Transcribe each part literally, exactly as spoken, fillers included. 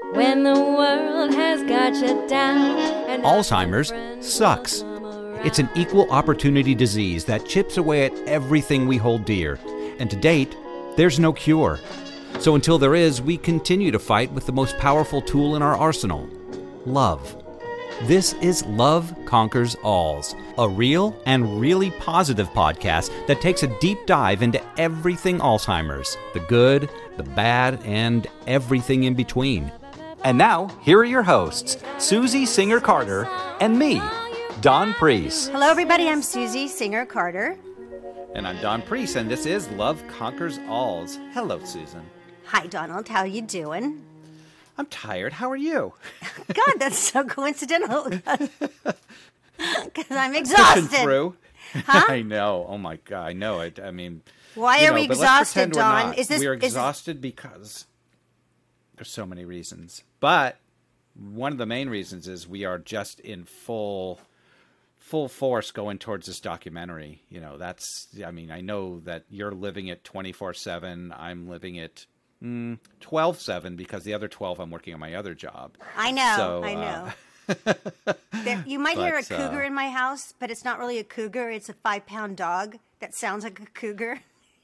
when the world has got you down. And Alzheimer's sucks. It's an equal opportunity disease that chips away at everything we hold dear. And to date, there's no cure. So until there is, we continue to fight with the most powerful tool in our arsenal, love. This is Love Conquers Alls, a real and really positive podcast that takes a deep dive into everything Alzheimer's, the good, the bad, and everything in between. And now, here are your hosts, Susie Singer-Carter and me, Don Priest. Hello, everybody. I'm Susie Singer-Carter. And I'm Don Priest, and this is Love Conquers Alls. Hello, Susan. Hi, Donald. How you doing? I'm tired. How are you? God, that's so coincidental. Because I'm exhausted. Pushing through. Huh? I know. Oh, my God. I know. I, I mean... Why you are know, we but let's exhausted, pretend we're Don? not. Is this, we are is this- exhausted because there's so many reasons. But one of the main reasons is we are just in full... full force going towards this documentary. You know, that's, I mean, I know that you're living it twenty-four seven. I'm living it mm, twelve seven because the other twelve I'm working on my other job. I know, So, I uh, know. There, you might hear a But, cougar uh, in my house, but it's not really a cougar. It's a five-pound dog that sounds like a cougar.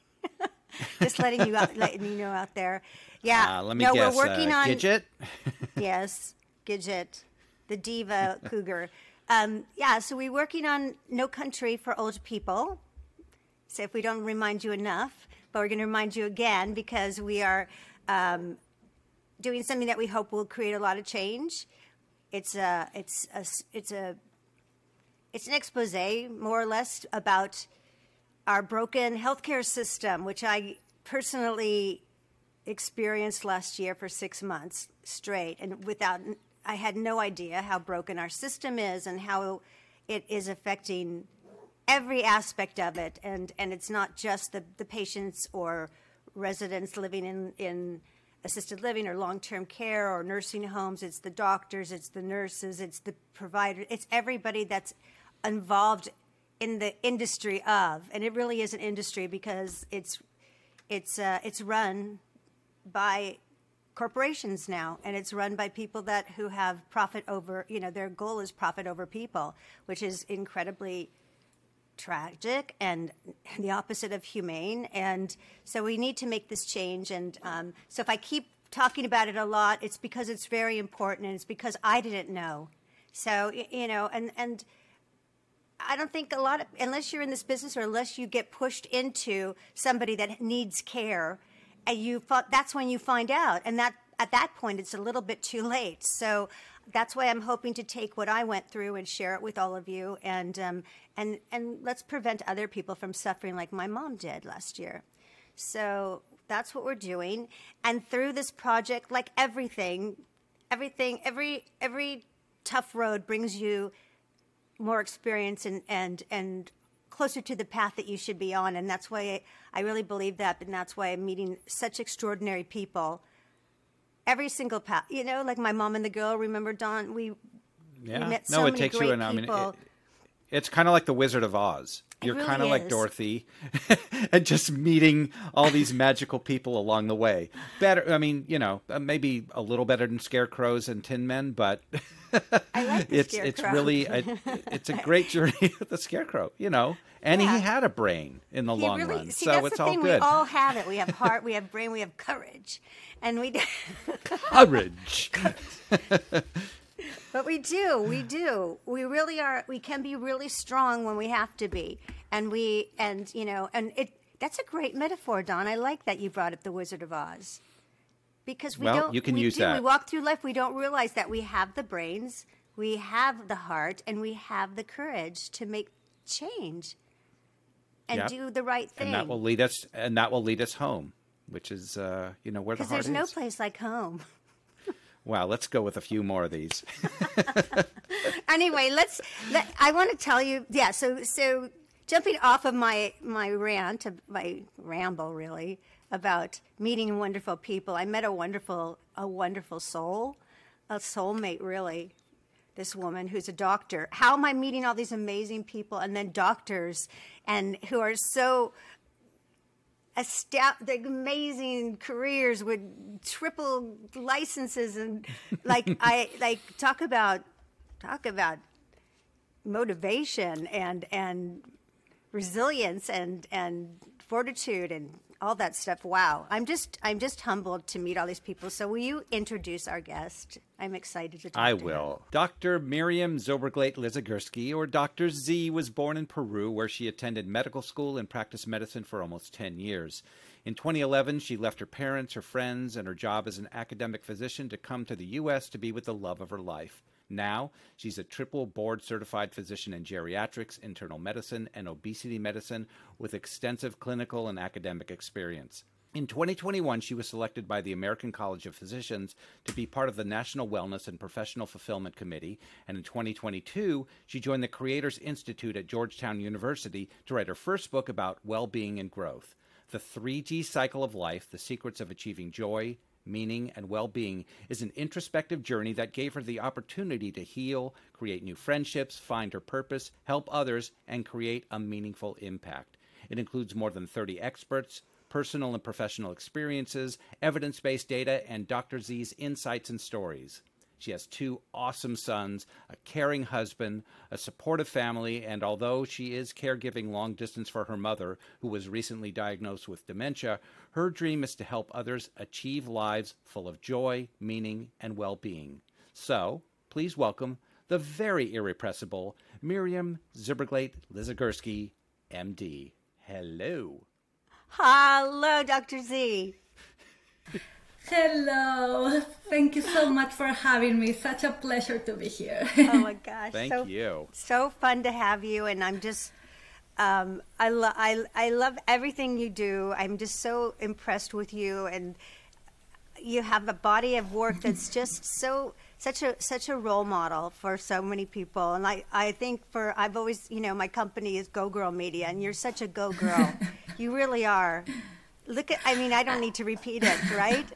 Just letting you out, letting you know out there. Yeah. Uh, let me no, guess. we're working uh, on Gidget? Yes, Gidget, the diva cougar. Um, yeah, so we're working on No Country for Old People. So if we don't remind you enough, but we're going to remind you again because we are um, doing something that we hope will create a lot of change. It's a, it's a, it's a, it's an expose, more or less, about our broken healthcare system, which I personally experienced last year for six months straight, and without. I had no idea how broken our system is and how it is affecting every aspect of it. And, and it's not just the, the patients or residents living in, in assisted living or long-term care or nursing homes. It's the doctors, it's the nurses, it's the providers. It's everybody that's involved in the industry of. And it really is an industry because it's, it's, uh, it's run by corporations now, and it's run by people that who have profit over, you know, their goal is profit over people, which is incredibly tragic and the opposite of humane. And so we need to make this change. And um, so if I keep talking about it a lot, it's because it's very important, and it's because I didn't know. So, you know, and, and I don't think a lot of, unless you're in this business or unless you get pushed into somebody that needs care, and you that's when you find out. And that at that point, it's a little bit too late. So that's why I'm hoping to take what I went through and share it with all of you. And, um, and, and let's prevent other people from suffering like my mom did last year. So that's what we're doing. And through this project, like everything, everything, every, every tough road brings you more experience and, and, and closer to the path that you should be on. And that's why I, I really believe that. And that's why I'm meeting such extraordinary people. Every single path, you know, like my mom and the girl, remember, Don, we, Yeah. we met no, so it many takes great you in. I mean, people. it, it's kind of like the Wizard of Oz. It You're really kind of like is. Dorothy and just meeting all these magical people along the way. Better, I mean, you know, uh, maybe a little better than scarecrows and tin men, but I like the it's scarecrow. it's really a, it's a great journey with the scarecrow, you know. And Yeah. he had a brain in the He long really, run, see, so that's it's the all thing. good. We all have it. We have heart, we have brain, we have courage, and we. Courage. But we do, we do. We really are. We can be really strong when we have to be, and we, and you know, and it. That's a great metaphor, Don. I like that you brought up the Wizard of Oz, because we Well, don't. you can we use do. that. We walk through life. We don't realize that we have the brains, we have the heart, and we have the courage to make change and Yep. do the right thing. And that will lead us, and that will lead us home, which is, uh, you know, where the Because heart there's no is. place like home. Wow, let's go with a few more of these. Anyway, let's. Let, I want to tell you. Yeah. So so jumping off of my my rant, my ramble, really about meeting wonderful people. I met a wonderful a wonderful soul, a soulmate, really. This woman who's a doctor. How am I meeting all these amazing people and then doctors, and who are so Ast- the amazing careers with triple licenses and like I like talk about talk about motivation and and resilience and and fortitude and all that stuff. Wow, I'm just I'm just humbled to meet all these people. So will you introduce our guest? I'm excited to talk I to will. Her. Doctor Miriam Zobrogleit-Lizagursky, or Doctor Z, was born in Peru, where she attended medical school and practiced medicine for almost ten years. In twenty eleven, she left her parents, her friends, and her job as an academic physician to come to the U S to be with the love of her life. Now, she's a triple board-certified physician in geriatrics, internal medicine, and obesity medicine with extensive clinical and academic experience. In twenty twenty-one, she was selected by the American College of Physicians to be part of the National Wellness and Professional Fulfillment Committee, and in twenty twenty-two, she joined the Creators Institute at Georgetown University to write her first book about well-being and growth. The three G Cycle of Life, The Secrets of Achieving Joy, Meaning, and Well-Being is an introspective journey that gave her the opportunity to heal, create new friendships, find her purpose, help others, and create a meaningful impact. It includes more than thirty experts, personal and professional experiences, evidence-based data, and Doctor Z's insights and stories. She has two awesome sons, a caring husband, a supportive family, and although she is caregiving long distance for her mother, who was recently diagnosed with dementia, her dream is to help others achieve lives full of joy, meaning, and well-being. So, please welcome the very irrepressible Miriam Zobrogleit-Lizagursky, M D. Hello. Hello, Doctor Z. Hello. Thank you so much for having me. Such a pleasure to be here. Oh my gosh. Thank so, you. So fun to have you. And I'm just, um, I, lo- I, I love everything you do. I'm just so impressed with you. And you have a body of work that's just so, such a, such a role model for so many people. And I, I think for, I've always, you know, my company is Go Girl Media, and you're such a go girl. You really are. Look at, I mean, I don't need to repeat it, right?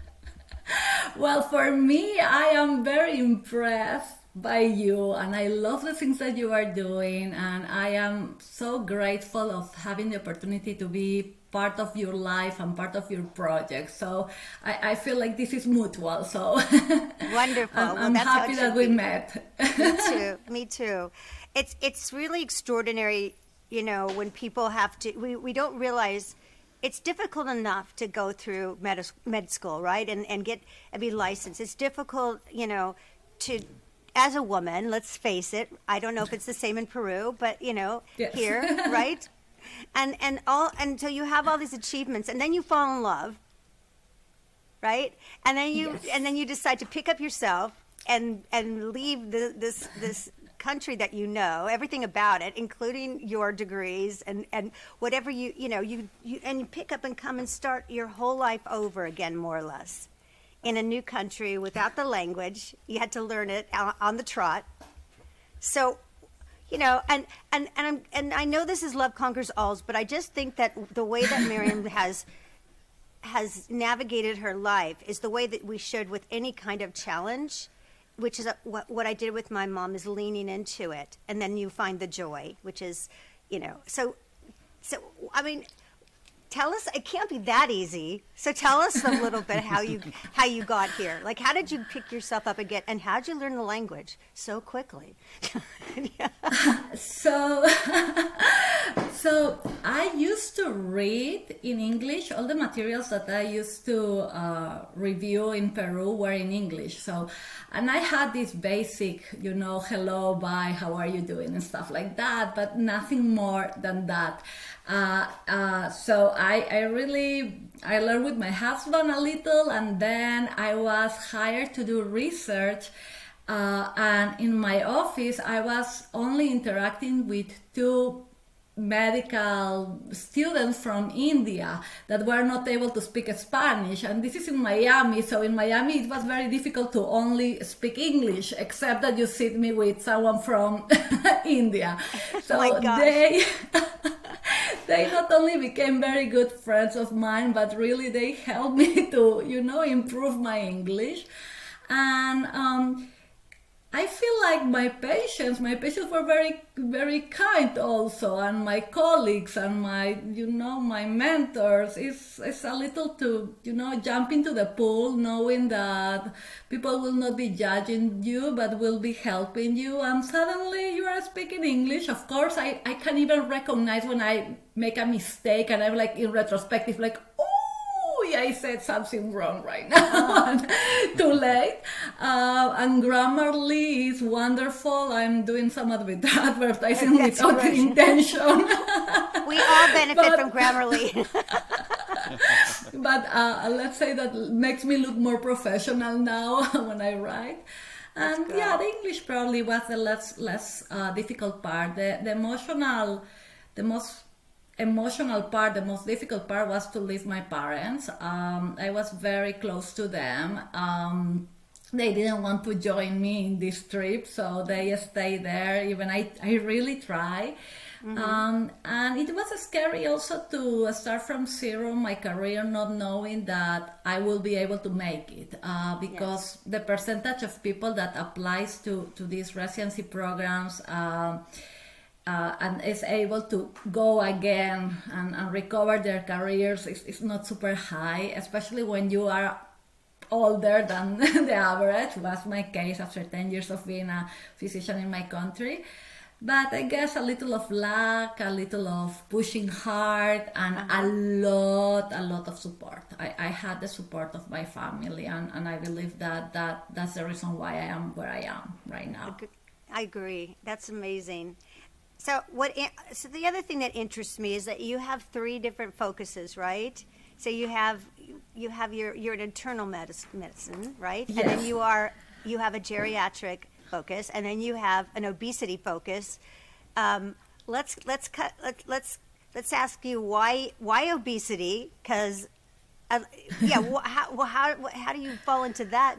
Well, for me, I am very impressed by you, and I love the things that you are doing, and I am so grateful of having the opportunity to be part of your life and part of your project. So I, I feel like this is mutual. So wonderful. I'm, well, I'm that's happy how that we be. met. Me too. Me too. It's it's really extraordinary, you know, when people have to. We, we don't realize. It's difficult enough to go through med, med school, right, and and get and be licensed. It's difficult, you know, to as a woman. Let's face it. I don't know if it's the same in Peru, but you know, yes. here, right, and and all until you have all these achievements, and then you fall in love, right, and then you yes. and then you decide to pick up yourself and and leave the, this this. country that you know everything about it, including your degrees and and whatever you you know you, you and you pick up and come and start your whole life over again, more or less, in a new country without the language. You had to learn it on the trot. So, you know, and and and I'm and I know this is love conquers all, but I just think that the way that Miriam has has navigated her life is the way that we should with any kind of challenge. Which is a, what, what I did with my mom, is leaning into it, and then you find the joy, which is, you know. So, so I mean, tell us. It can't be that easy. So tell us a little bit how you how you got here. Like, how did you pick yourself up again, and how did you learn the language so quickly? Yeah. So, so I used to read in English. All the materials that I used to uh, review in Peru were in English. So, and I had this basic, you know, hello, bye, how are you doing, and stuff like that, but nothing more than that. Uh, uh, so I, I really, I learned with my husband a little, and then I was hired to do research. Uh, and in my office, I was only interacting with two medical students from India that were not able to speak Spanish. And this is in Miami. So in Miami, it was very difficult to only speak English, except that you sit me with someone from India. So oh my gosh. they... They not only became very good friends of mine, but really they helped me to, you know, improve my English. And um, I feel like my patients, my patients were very, very kind also, and my colleagues and my, you know, my mentors. It's, it's a little to, you know, jump into the pool knowing that people will not be judging you, but will be helping you. And suddenly you are speaking English. Of course, I, I can even recognize when I make a mistake and I'm like in retrospective, like, oh, I said something wrong right now. Too late. Uh, and Grammarly is wonderful. I'm doing some adver- advertising That's without right. intention. We all benefit But- from Grammarly. But uh, let's say that makes me look more professional now when I write. And good. yeah, the English probably was the less less uh, difficult part. The, the emotional, the most emotional part, the most difficult part was to leave my parents. Um, I was very close to them. Um, they didn't want to join me in this trip, so they stayed there. Even I, I really try. Mm-hmm. Um, and it was scary also to start from zero my career, not knowing that I will be able to make it, uh, because yes. the percentage of people that applies to, to these residency programs um, uh, and is able to go again and, and recover their careers is, is not super high, especially when you are older than the average. Was my case after ten years of being a physician in my country. But I guess a little of luck, a little of pushing hard, and uh-huh. a lot, a lot of support. I, I had the support of my family, and, and I believe that, that that's the reason why I am where I am right now. I agree. That's amazing. So what? So the other thing that interests me is that you have three different focuses, right? So you have you have your you're an internal medicine, medicine, right? Yes. And then you are you have a geriatric focus, and then you have an obesity focus. Um, let's let's cut let's let's let's ask you why why obesity? Because uh, yeah, wh- how well, how how do you fall into that?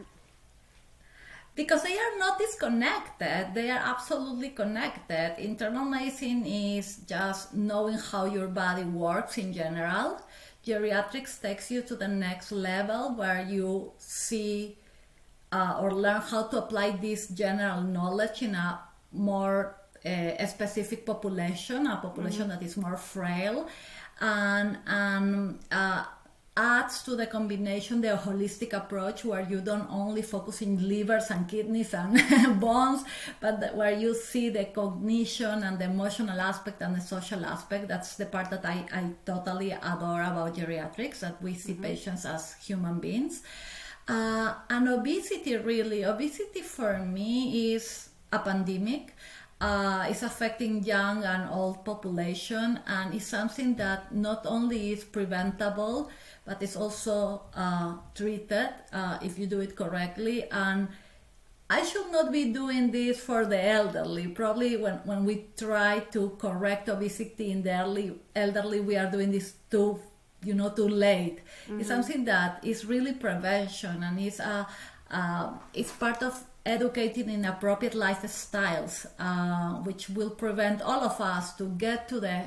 Because they are not disconnected, they are absolutely connected. Internal medicine is just knowing how your body works in general. Geriatrics takes you to the next level where you see Uh, or learn how to apply this general knowledge in a more uh, specific population, a population mm-hmm. that is more frail, and, and uh, adds to the combination the holistic approach where you don't only focus in livers and kidneys and bones, but the, where you see the cognition and the emotional aspect and the social aspect. That's the part that I, I totally adore about geriatrics, that we see mm-hmm. patients as human beings. Uh, and obesity, really, obesity for me is a pandemic. Uh, it's affecting young and old population, and it's something that not only is preventable, but it's also uh, treated uh, if you do it correctly. And I should not be doing this for the elderly. Probably when, when we try to correct obesity in the early elderly, we are doing this too you know, too late. Mm-hmm. It's something that is really prevention, and it's a, uh, it's part of educating in appropriate lifestyles, uh, which will prevent all of us to get to the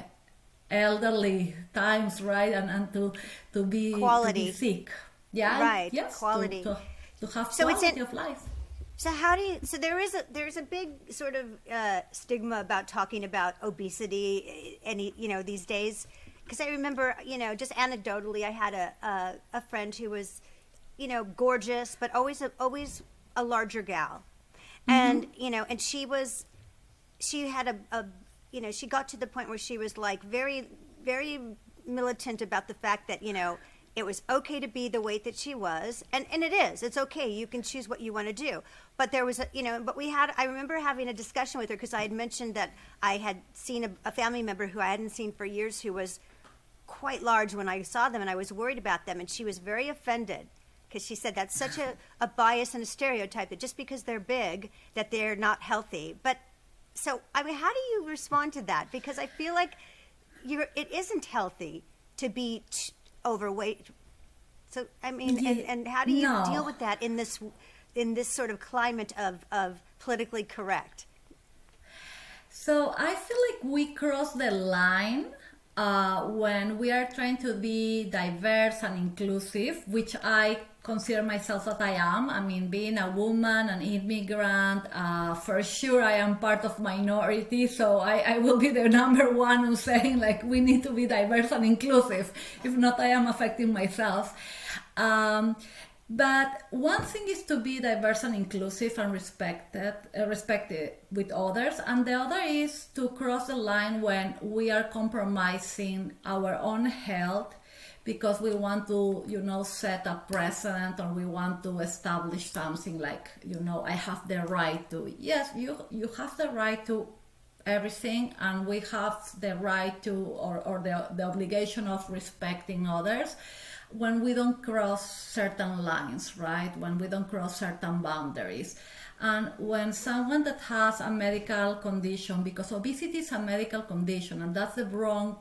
elderly times, right, and, and to to be quality to be sick, yeah, right, yes, quality, to, to, to have so quality it's in, of life. So how do you? So there is a there's a big sort of uh, stigma about talking about obesity, any you know these days. Because I remember, you know, just anecdotally, I had a, a a friend who was, you know, gorgeous, but always a, always a larger gal, mm-hmm. and you know, and she was, she had a, a, you know, she got to the point where she was like very, very militant about the fact that you know it was okay to be the weight that she was, and and it is, it's okay, you can choose what you want to do. But there was a, you know, but we had, I remember having a discussion with her because I had mentioned that I had seen a, a family member who I hadn't seen for years who was quite large when I saw them, and I was worried about them, and she was very offended because she said that's such a, a bias and a stereotype that just because they're big that they're not healthy. But so I mean, how do you respond to that? Because I feel like you're it isn't healthy to be t- overweight. So I mean, yeah, and, and how do you no. deal with that in this in this sort of climate of of politically correct? So I feel like we cross the line Uh, when we are trying to be diverse and inclusive, which I consider myself that I am. I mean, being a woman, an immigrant, uh, for sure I am part of minority, so I, I will be the number one who's saying like we need to be diverse and inclusive. If not, I am affecting myself. Um, but one thing is to be diverse and inclusive and respected, uh, respected with others, and the other is to cross the line when we are compromising our own health because we want to, you know, set a precedent, or we want to establish something like, you know, I have the right to. Yes, you you have the right to everything, and we have the right to, or, or the, the obligation of respecting others when we don't cross certain lines, right? When we don't cross certain boundaries. And when someone that has a medical condition, because obesity is a medical condition, and that's the wrong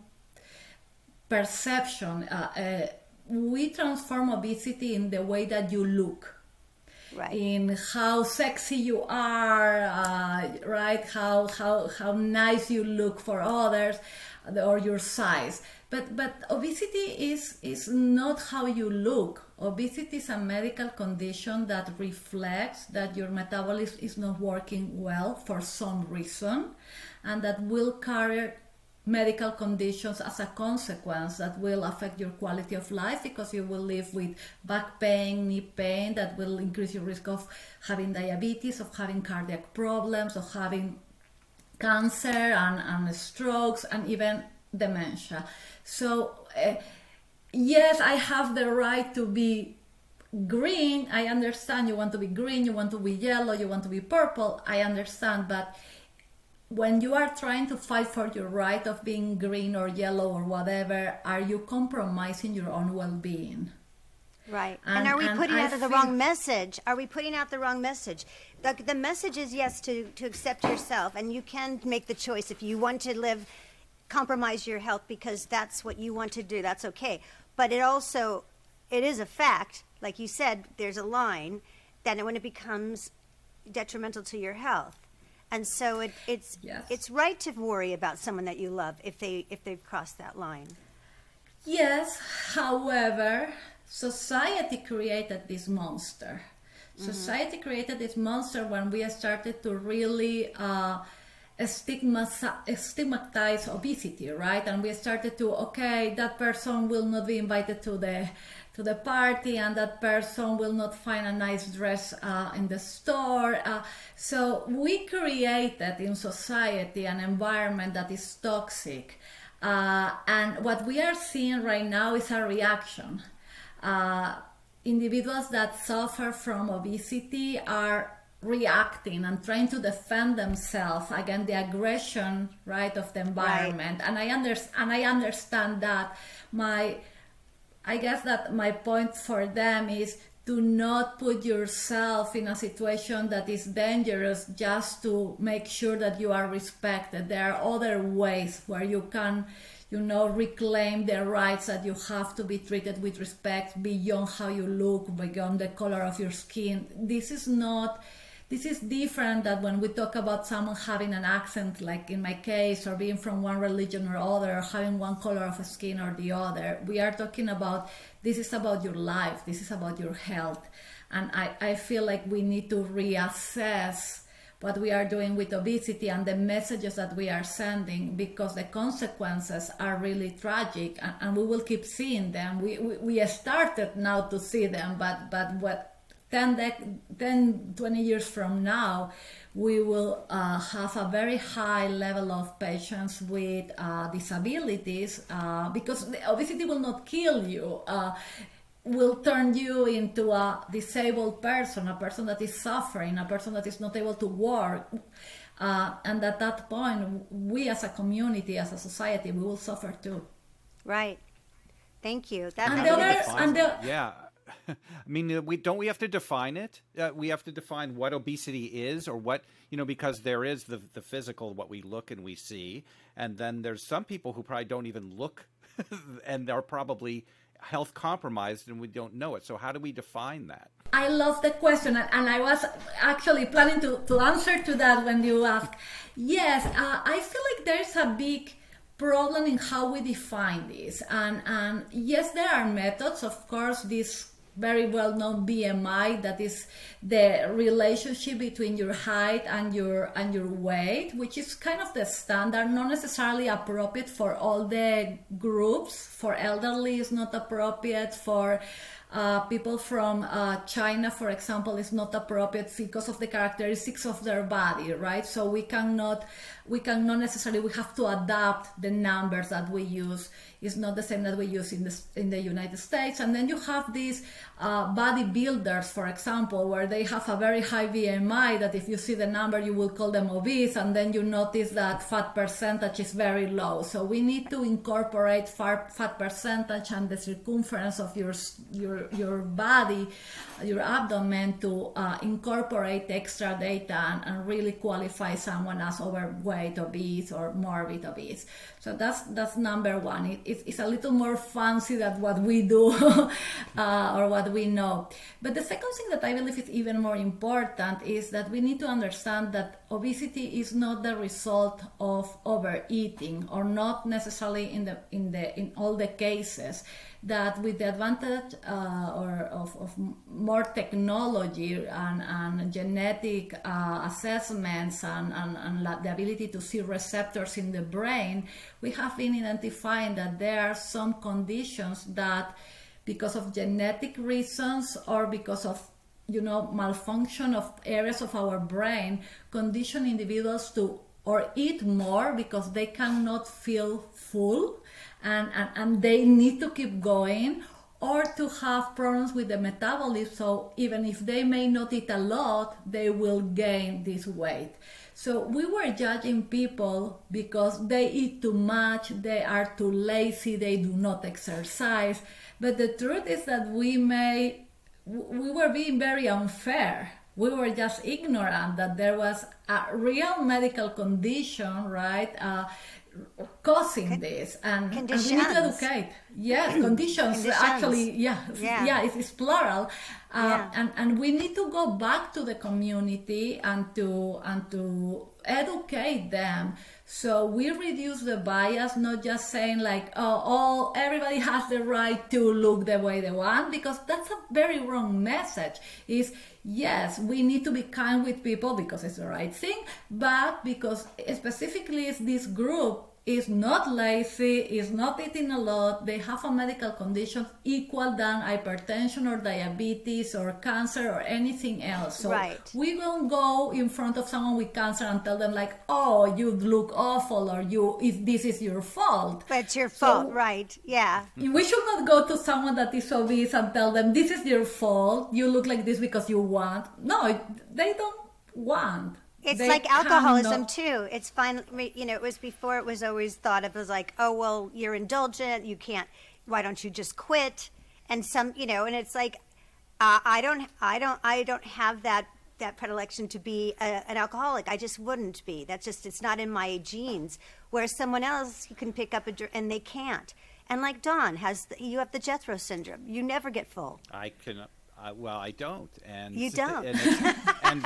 perception, uh, uh, we transform obesity in the way that you look, Right. in how sexy you are, uh, right? How how how nice you look for others, or your size. But but obesity is is not how you look. Obesity is a medical condition that reflects that your metabolism is not working well for some reason, and that will carry medical conditions as a consequence that will affect your quality of life, because you will live with back pain, knee pain, that will increase your risk of having diabetes, of having cardiac problems, of having cancer and, and strokes, and even dementia. So uh, yes, I have the right to be green. I understand you want to be green, you want to be yellow, you want to be purple. I understand, but when you are trying to fight for your right of being green or yellow or whatever, are you compromising your own well-being? Right. And, And- are we and putting I out the feel- wrong message? Are we putting out the wrong message? The, the message is, yes, to, to accept yourself, and you can make the choice. If you want to live, compromise your health because that's what you want to do, that's okay. But it also, it is a fact, like you said, there's a line, that when it becomes detrimental to your health. And so it, it's Yes. it's right to worry about someone that you love if they if they've crossed that line. Yes, however, society created this monster. Society created this monster when we started to really uh, stigmatize, stigmatize obesity, right? And we started to, okay, that person will not be invited to the to the party, and that person will not find a nice dress uh, in the store. Uh, so we created in society an environment that is toxic. Uh, and what we are seeing right now is a reaction. Uh, individuals that suffer from obesity are reacting and trying to defend themselves against the aggression, right, of the environment. Right. And I under, and I understand that. My, I guess that my point for them is do not put yourself in a situation that is dangerous just to make sure that you are respected. There are other ways where you can, you know, reclaim the rights that you have to be treated with respect beyond how you look, beyond the color of your skin. This is not, this is different than when we talk about someone having an accent, like in my case, or being from one religion or other, or having one color of skin or the other. We are talking about, this is about your life, this is about your health. And I, I feel like we need to reassess what we are doing with obesity and the messages that we are sending, because the consequences are really tragic, and, and we will keep seeing them. We, we we started now to see them, but but what ten, ten twenty years from now, we will uh, have a very high level of patients with uh, disabilities, uh, because the obesity will not kill you. Uh, will turn you into a disabled person, a person that is suffering, a person that is not able to work. Uh, and at that point, we as a community, as a society, we will suffer too. Right. Thank you. That, And that the really other- makes sense. and the- Yeah. I mean, uh, we don't we have to define it? Uh, we have to define what obesity is, or what, you know, because there is the the physical, what we look and we see, and then there's some people who probably don't even look, and they're probably health compromised, and we don't know it. So how do we define that? I love the question, and, and I was actually planning to, to answer to that when you asked. Yes, uh, I feel like there's a big problem in how we define this. And, and yes, there are methods. Of course, this very well-known B M I, that is the relationship between your height and your and your weight, which is kind of the standard, not necessarily appropriate for all the groups. For elderly, it's not appropriate. For uh, people from uh, China, for example, it's not appropriate because of the characteristics of their body, right? So we cannot, we cannot necessarily, we have to adapt the numbers that we use. It's not the same that we use in the, in the United States. And then you have these uh, bodybuilders, for example, where they have a very high B M I that if you see the number, you will call them obese, and then you notice that fat percentage is very low. So we need to incorporate fat, fat percentage and the circumference of your, your, your body, your abdomen, to uh, incorporate extra data and, and really qualify someone as overweight, obese, or morbid obese. So that's that's number one. It, it's, it's a little more fancy than what we do uh, or what we know. But the second thing that I believe is even more important is that we need to understand that obesity is not the result of overeating, or not necessarily in the in the in all the cases. That with the advantage uh, or of, of more technology and, and genetic uh, assessments and, and, and the ability to see receptors in the brain, we have been identifying that there are some conditions that, because of genetic reasons or because of you know malfunction of areas of our brain, condition individuals to or eat more because they cannot feel full. And, and, and they need to keep going, or to have problems with the metabolism, so even if they may not eat a lot, they will gain this weight. So we were judging people because they eat too much, they are too lazy, they do not exercise. But the truth is that we may, we were being very unfair. We were just ignorant that there was a real medical condition, right? Uh, causing Con- this and, and we need to educate yes conditions, conditions. Actually yeah yeah, yeah it's, it's plural uh, yeah. and and we need to go back to the community and to and to educate them, so we reduce the bias, not just saying like oh all everybody has the right to look the way they want, because that's a very wrong message. Is yes, we need to be kind with people because it's the right thing, but because specifically it's this group is not lazy, is not eating a lot, they have a medical condition equal than hypertension or diabetes or cancer or anything else. So right. we won't go in front of someone with cancer and tell them like, oh, you look awful, or you if this is your fault. But it's your fault, so, right? Yeah. We should not go to someone that is obese and tell them this is your fault, you look like this because you want. No, they don't want. It's they like alcoholism cannot. too. It's fine. You know, it was before. It was always thought of as like, oh well, you're indulgent. You can't. Why don't you just quit? And some, you know, and it's like, uh, I don't, I don't, I don't have that that predilection to be a, an alcoholic. I just wouldn't be. That's just, it's not in my genes. Whereas someone else, you can pick up a dr- and they can't. And like Don has, the, you have the Jethro syndrome. You never get full. I can. Uh, well, I don't, and you don't, and, and,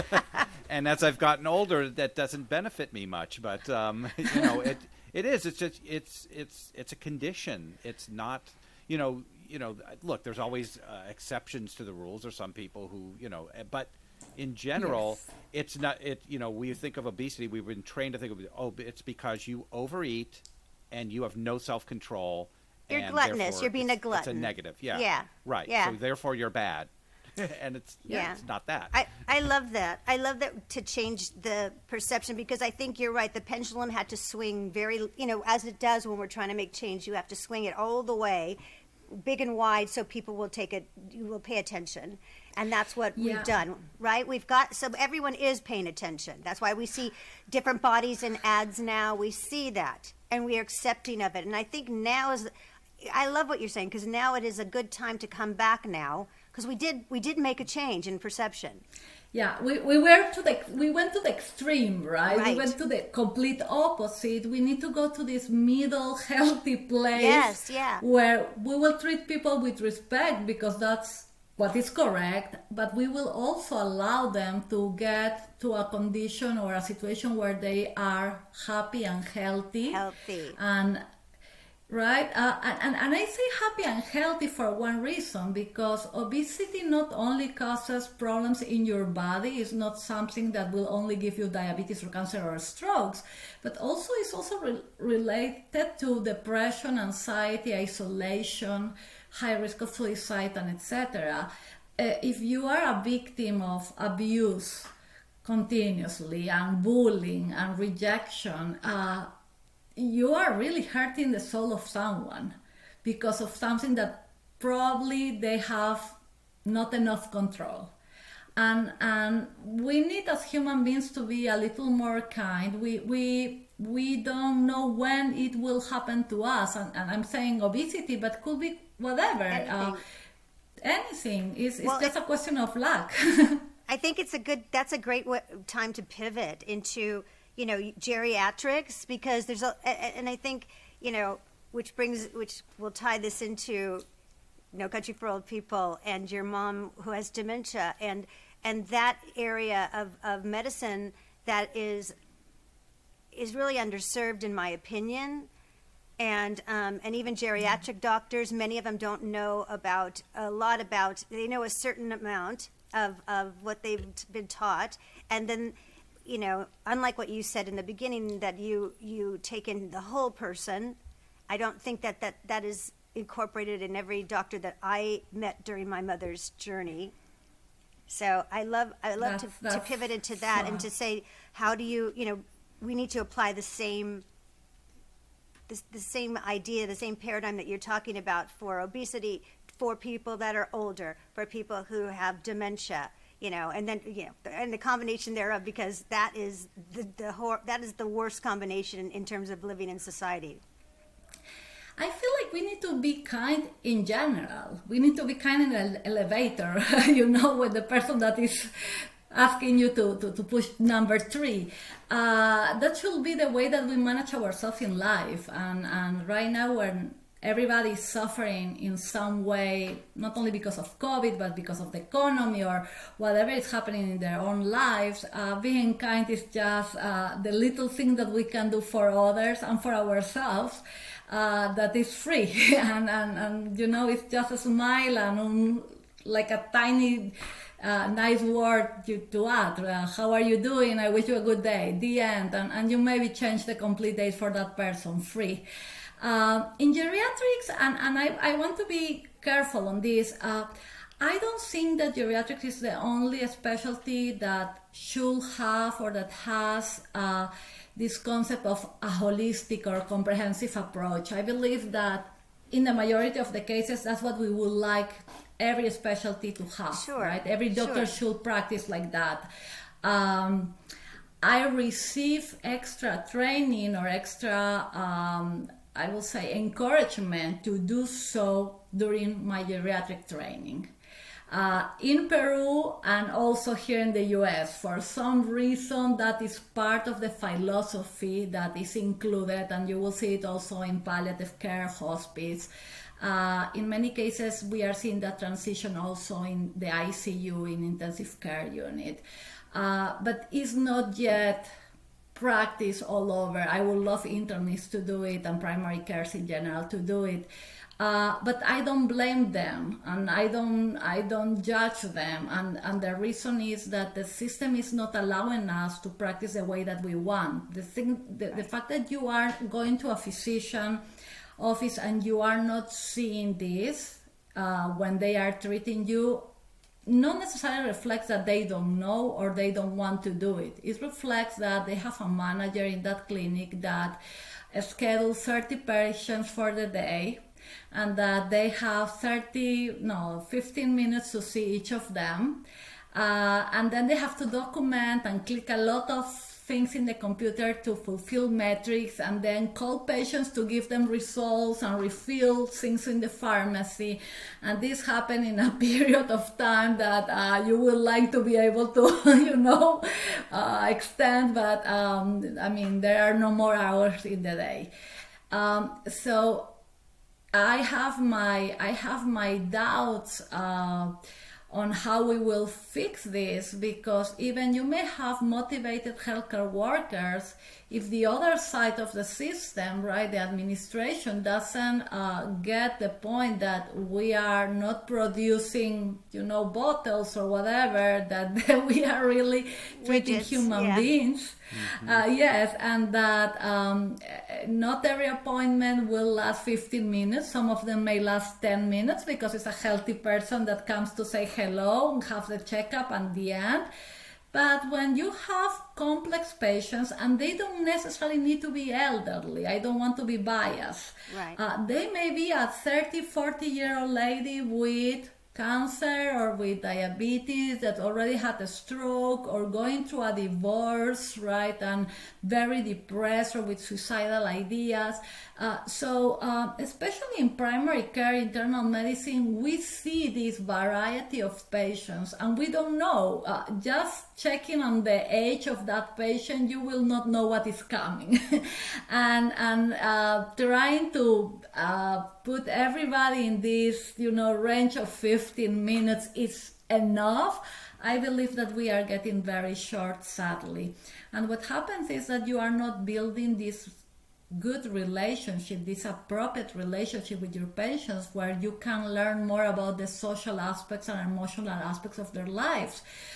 and as I've gotten older, that doesn't benefit me much. But um, you know, it it is. It's just, it's it's it's a condition. It's not. You know. You know. Look, there's always uh, exceptions to the rules. There's some people who, you know, but in general, yes. it's not. It. You know, we think of obesity. We've been trained to think of oh, it's because you overeat, and you have no self-control. You're gluttonous. You're being a glutton. It's a negative. Yeah. Yeah. Right. Yeah. So therefore you're bad. And it's yeah, yeah. it's not that. I, I love that. I love that to change the perception, because I think you're right. The pendulum had to swing very, you know, as it does when we're trying to make change. You have to swing it all the way, big and wide, so people will take it, you will pay attention. And that's what yeah. we've done, right? We've got, so everyone is paying attention. That's why we see different bodies in ads now. We see that, and we are accepting of it. And I think now is, I love what you're saying, because now it is a good time to come back now, because we did we did make a change in perception. Yeah, we, we were to the we went to the extreme, right? right? We went to the complete opposite. We need to go to this middle, healthy place. Yes, yeah. Where we will treat people with respect, because that's what is correct, but we will also allow them to get to a condition or a situation where they are happy and healthy. Healthy. And Right, uh, and, and I say happy and healthy for one reason, because obesity not only causes problems in your body, it's not something that will only give you diabetes or cancer or strokes, but also it's also re- related to depression, anxiety, isolation, high risk of suicide, and et cetera. Uh, if you are a victim of abuse continuously and bullying and rejection, uh, you are really hurting the soul of someone because of something that probably they have not enough control. And and we need as human beings to be a little more kind. We we we don't know when it will happen to us. And, and I'm saying obesity, but could be whatever. Anything. Uh, anything. It's, it's Well, just it- a question of luck. I think it's a good, that's a great w- time to pivot into, you know, geriatrics, because there's a, a- and I think, you know, which brings, which will tie this into No Country for Old People and your mom who has dementia, and, and that area of, of medicine that is, is really underserved in my opinion. And, um, and even geriatric doctors, many of them don't know about, a lot about, they know a certain amount of, of what they've been taught. And then, you know, unlike what you said in the beginning, that you, you take in the whole person, I don't think that, that that is incorporated in every doctor that I met during my mother's journey. So I love, I love That's- to, to that's pivot into that and fun. to say, how do you, you know, we need to apply the same, the, the same idea, the same paradigm that you're talking about for obesity, for people that are older, for people who have dementia, you know, and then, you know, and the combination thereof, because that is the, the hor- that is the worst combination in terms of living in society. I feel like we need to be kind in general. We need to be kind in an elevator, you know, with the person that is asking you to, to, to push number three. Uh, that should be the way that we manage ourselves in life. And, and right now, when everybody is suffering in some way, not only because of COVID, but because of the economy or whatever is happening in their own lives, uh, being kind is just uh, the little thing that we can do for others and for ourselves. Uh, that is free, and, and, and you know, it's just a smile and um, like a tiny uh, nice word to, to add. Uh, how are you doing? I wish you a good day. The end. And, and you maybe change the complete day for that person, free. Uh, in geriatrics, and, and I, I want to be careful on this, uh, I don't think that geriatrics is the only specialty that should have or that has uh, this concept of a holistic or comprehensive approach. I believe that in the majority of the cases, that's what we would like every specialty to have, Sure, right? Every doctor sure. should practice like that. Um, I receive extra training or extra, um, I will say, encouragement to do so during my geriatric training. Uh, in Peru and also here in the U S, for some reason that is part of the philosophy that is included, and you will see it also in palliative care, hospice. Uh, in many cases, we are seeing that transition also in the I C U, in intensive care unit. Uh, but it's not yet practiced all over. I would love internists to do it and primary cares in general to do it. Uh, but I don't blame them, and I don't I don't judge them, and, and the reason is that the system is not allowing us to practice the way that we want. The thing, the, the fact that you are going to a physician office and you are not seeing this uh, when they are treating you, not necessarily reflects that they don't know or they don't want to do it. It reflects that they have a manager in that clinic that schedules thirty patients for the day, and that they have thirty, no, fifteen minutes to see each of them. Uh, and then they have to document and click a lot of things in the computer to fulfill metrics, and then call patients to give them results and refill things in the pharmacy. And this happened in a period of time that uh, you would like to be able to, you know, uh, extend, but um, I mean, there are no more hours in the day. Um, so I have my I have my doubts uh, on how we will fix this, because even you may have motivated healthcare workers, if the other side of the system, right, the administration doesn't uh, get the point that we are not producing, you know, bottles or whatever, that we are really treating Widgets, human yeah. beings. Mm-hmm. Uh, yes, and that um, not every appointment will last fifteen minutes. Some of them may last ten minutes because it's a healthy person that comes to say hello and have the checkup and the end. But when you have complex patients, and they don't necessarily need to be elderly, I don't want to be biased. Right. Uh, they may be a thirty, forty year old lady with cancer or with diabetes that already had a stroke or going through a divorce, right, and very depressed or with suicidal ideas. Uh, so um, especially in primary care, internal medicine, we see this variety of patients, and we don't know. Uh, just checking on the age of that patient, you will not know what is coming. and and uh, trying to uh, put everybody in this, you know, range of fifteen minutes is enough. I believe that we are getting very short, sadly. And what happens is that you are not building this good relationship, this appropriate relationship with your patients, where you can learn more about the social aspects and emotional aspects of their lives.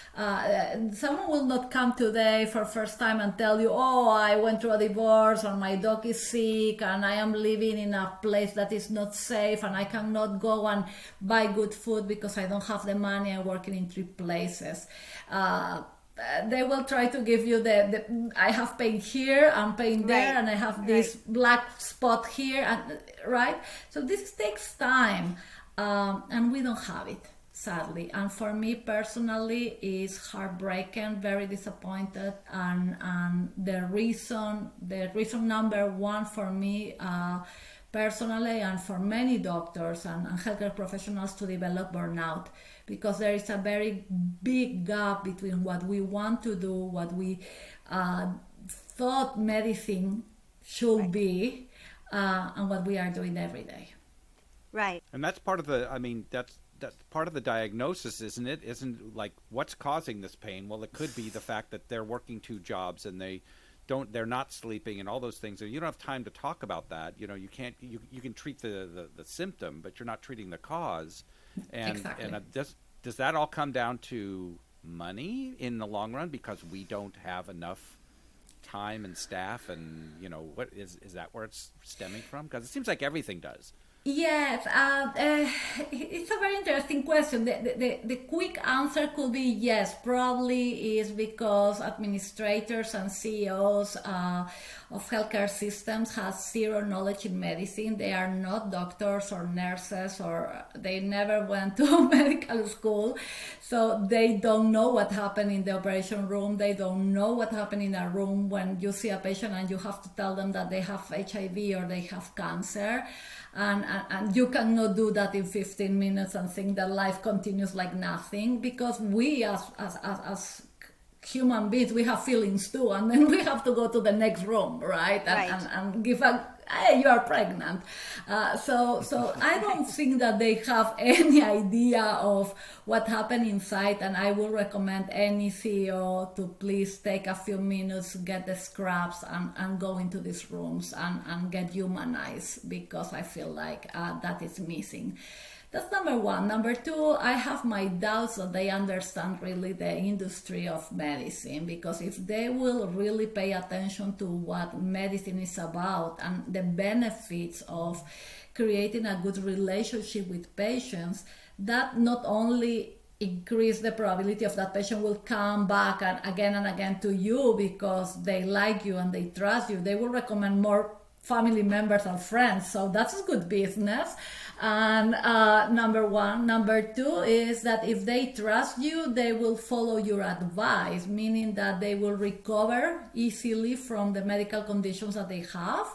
Uh, someone will not come today for first time and tell you, oh, I went through a divorce, or my dog is sick, and I am living in a place that is not safe, and I cannot go and buy good food because I don't have the money, I'm working in three places. Uh, they will try to give you the, the I have pain here, I'm pain there, Right. and I have this Right. black spot here, and right? So this takes time, um, and we don't have it, sadly. And for me personally, it's heartbreaking, very disappointed, and, and the reason, the reason number one for me, uh, personally, and for many doctors and, and healthcare professionals, to develop burnout, because there is a very big gap between what we want to do, what we uh, thought medicine should Right. be, uh, and what we are doing every day. Right. And that's part of the, I mean, that's that's part of the diagnosis, isn't it? Isn't like, what's causing this pain? Well, it could be the fact that they're working two jobs and they don't, they're not sleeping and all those things. And you don't have time to talk about that. You know, you can't, you, you can treat the, the, the symptom, but you're not treating the cause. And, Exactly. and uh, does, does that all come down to money in the long run, because we don't have enough time and staff? And, you know, what is, is that where it's stemming from? Because it seems like everything does. Yes, uh, uh, it's a very interesting question. The, the, the, the quick answer could be yes, probably is because administrators and C E Os uh, of healthcare systems have zero knowledge in medicine. They are not doctors or nurses, or they never went to medical school. So they don't know what happened in the operation room. They don't know what happened in a room when you see a patient and you have to tell them that they have H I V or they have cancer. And, and, and you cannot do that in fifteen minutes and think that life continues like nothing, because we as, as, as, as human beings, we have feelings too, and then we have to go to the next room, right? And, Right. and, and give a, hey, you are pregnant. Uh, so, so I don't think that they have any idea of what happened inside, and I will recommend any C E O to please take a few minutes, get the scraps, and, and go into these rooms and, and get humanized, because I feel like uh, that is missing. That's number one. Number two, I have my doubts that they understand really the industry of medicine, because if they will really pay attention to what medicine is about and the benefits of creating a good relationship with patients, that not only increase the probability of that patient will come back and again and again to you because they like you and they trust you, they will recommend more family members or friends. So that's good business. And uh, number one. Number two is that if they trust you, they will follow your advice, meaning that they will recover easily from the medical conditions that they have.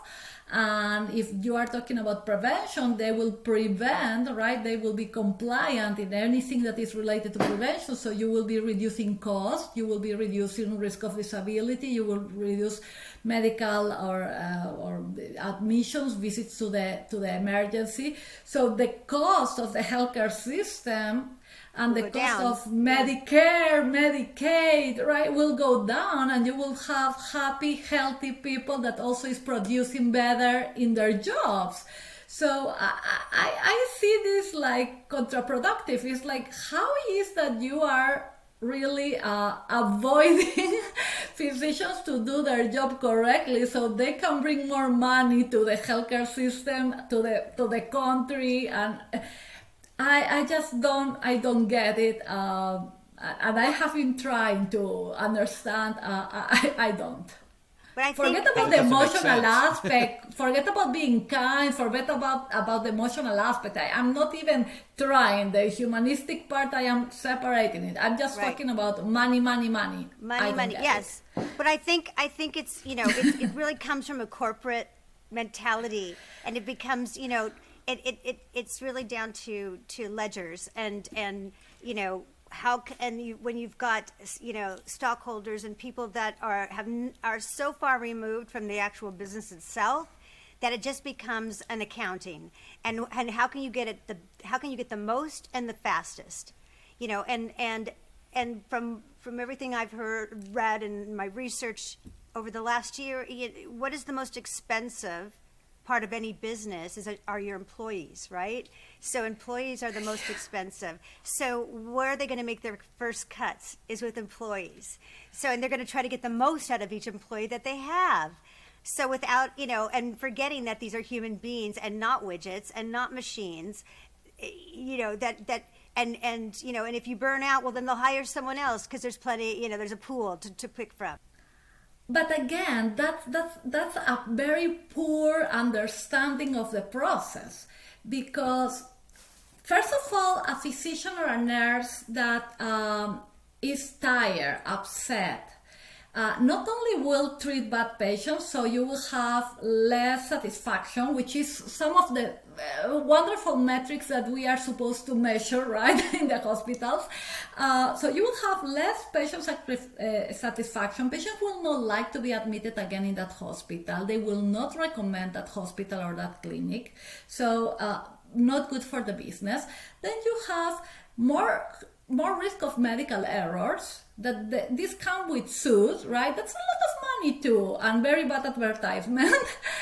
And if you are talking about prevention, they will prevent, right? They will be compliant in anything that is related to prevention. So you will be reducing cost, you will be reducing risk of disability, you will reduce medical or uh, or admissions, visits to the to the emergency. So the cost of the healthcare system and will the go cost down. of Medicare, Medicaid, right, will go down, and you will have happy, healthy people that also is producing better in their jobs. So I, I, I see this like counterproductive. It's like, how is that you are really uh, avoiding physicians to do their job correctly so they can bring more money to the healthcare system, to the to the country, and I, I just don't I don't get it, uh, and I have been trying to understand. Uh, I, I don't. But I Forget think, about I the doesn't make emotional sense. aspect. Forget about being kind. Forget about, about the emotional aspect. I, I'm not even trying. The humanistic part, I am separating it. I'm just Right. talking about money, money, money. I money, don't money. get Yes, it. but I think I think it's you know it, it really comes from a corporate mentality, and it becomes you know it, it, it it's really down to to ledgers and and you know. How c- and you, when you've got you know stockholders and people that are have n- are so far removed from the actual business itself that it just becomes an accounting, and and how can you get it the how can you get the most and the fastest, you know and and and from from everything I've heard read in my research over the last year, you- what is the most expensive part of any business is are your employees, right? So employees are the most expensive. So where are they going to make their first cuts is with employees. So, and they're going to try to get the most out of each employee that they have. So without, you know, and forgetting that these are human beings and not widgets and not machines, you know, that, that, and, and, you know, and if you burn out, well, then they'll hire someone else because there's plenty, you know, there's a pool to, to pick from. But again, that's, that's, that's a very poor understanding of the process, because first of all, a physician or a nurse that um, is tired, upset, uh, not only will treat bad patients, so you will have less satisfaction, which is some of the uh, wonderful metrics that we are supposed to measure, right, in the hospitals. Uh, so you will have less patient uh, satisfaction. Patients will not like to be admitted again in that hospital. They will not recommend that hospital or that clinic. So uh, not good for the business. Then you have more more risk of medical errors, that the, this come with suits, right? That's a lot of money too, and very bad advertisement.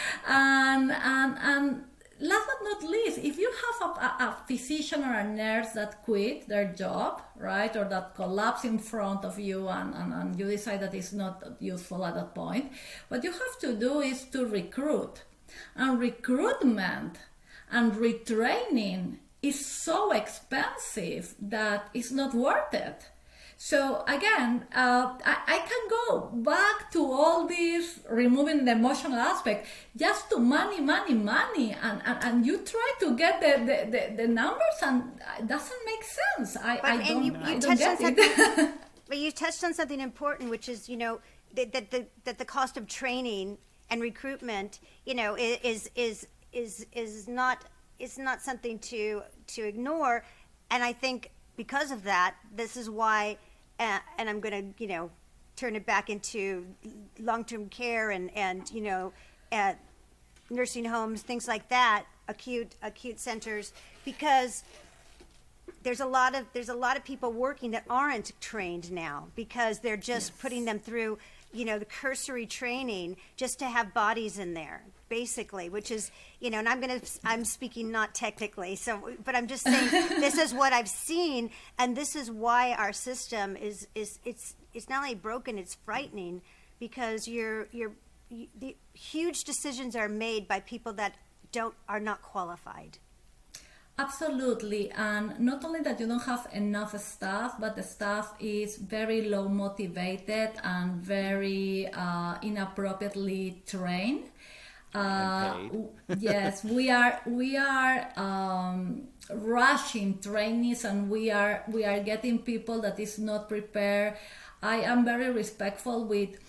and and and last but not least, if you have a, a, a physician or a nurse that quit their job, right, or that collapse in front of you, and, and, and you decide that it's not useful at that point, what you have to do is to recruit. And recruitment and retraining is so expensive that it's not worth it. So again, uh, I, I can go back to all this, removing the emotional aspect, just to money, money, money, and, and, and you try to get the, the, the, the numbers, and it doesn't make sense. I, But, I and don't, you, I you don't touched on get it. something. But you touched on something important, which is, you know, that, that the that the cost of training and recruitment, you know, is is is is not is not something to to ignore. And I think because of that, this is why, uh, and I'm going to, you know, turn it back into long-term care and and you know, uh, nursing homes, things like that, acute acute centers, because there's a lot of there's a lot of people working that aren't trained now because they're just yes. putting them through, you know, the cursory training just to have bodies in there, basically, which is, you know, and I'm going to I'm speaking not technically, so but I'm just saying this is what I've seen, and this is why our system is is it's it's not only broken, it's frightening, because you're you're you, the huge decisions are made by people that don't are not qualified. Absolutely, and not only that you don't have enough staff, but the staff is very low motivated and very uh, inappropriately trained. Uh, yes, we are we are um, rushing trainees, and we are we are getting people that is not prepared. I am very respectful with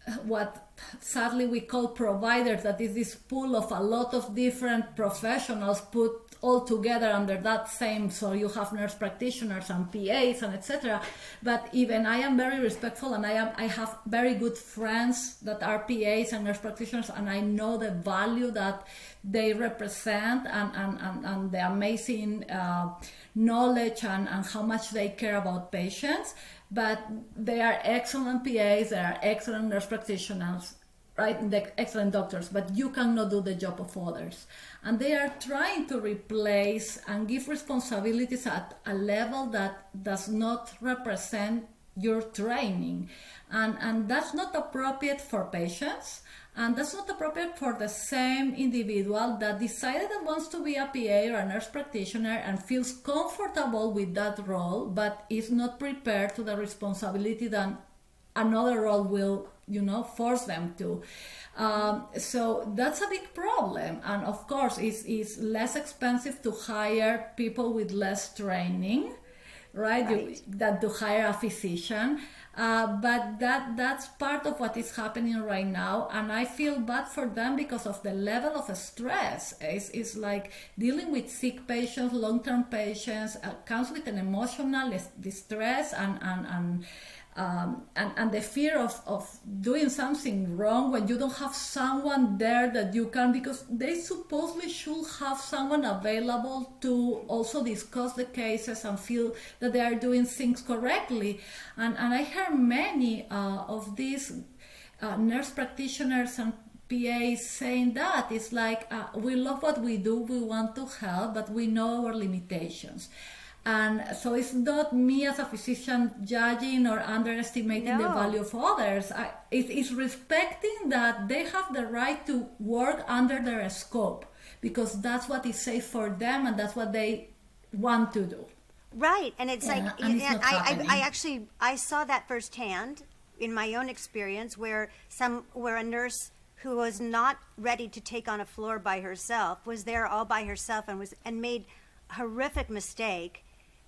what sadly we call providers, that is this pool of a lot of different professionals put all together under that same, so you have nurse practitioners and P As and et cetera. But even I am very respectful, and I am I have very good friends that are P As and nurse practitioners, and I know the value that they represent, and, and, and, and the amazing uh, knowledge and, and how much they care about patients. But they are excellent P As, they are excellent nurse practitioners, right? They're excellent doctors, but you cannot do the job of others. And they are trying to replace and give responsibilities at a level that does not represent your training. And, and that's not appropriate for patients, and that's not appropriate for the same individual that decided that wants to be a P A or a nurse practitioner and feels comfortable with that role, but is not prepared to the responsibility that another role will, you know, force them to. Um, so that's a big problem. And of course, it's, it's less expensive to hire people with less training, right, right. You, than to hire a physician. Uh, but that that's part of what is happening right now, and I feel bad for them because of the level of stress. It's, it's like dealing with sick patients, long-term patients, uh, comes with an emotional distress and and and um, and, and the fear of, of doing something wrong when you don't have someone there that you can, because they supposedly should have someone available to also discuss the cases and feel that they are doing things correctly. And, and I heard many uh, of these uh, nurse practitioners and P As saying that it's like, uh, we love what we do, we want to help, but we know our limitations. And so it's not me as a physician judging or underestimating No. the value of others. I, it, it's respecting that they have the right to work under their scope, because that's what is safe for them and that's what they want to do. Right, and it's Yeah, like and it's and not I, happening. I, I actually I saw that firsthand in my own experience, where some where a nurse who was not ready to take on a floor by herself was there all by herself and was and made a horrific mistake,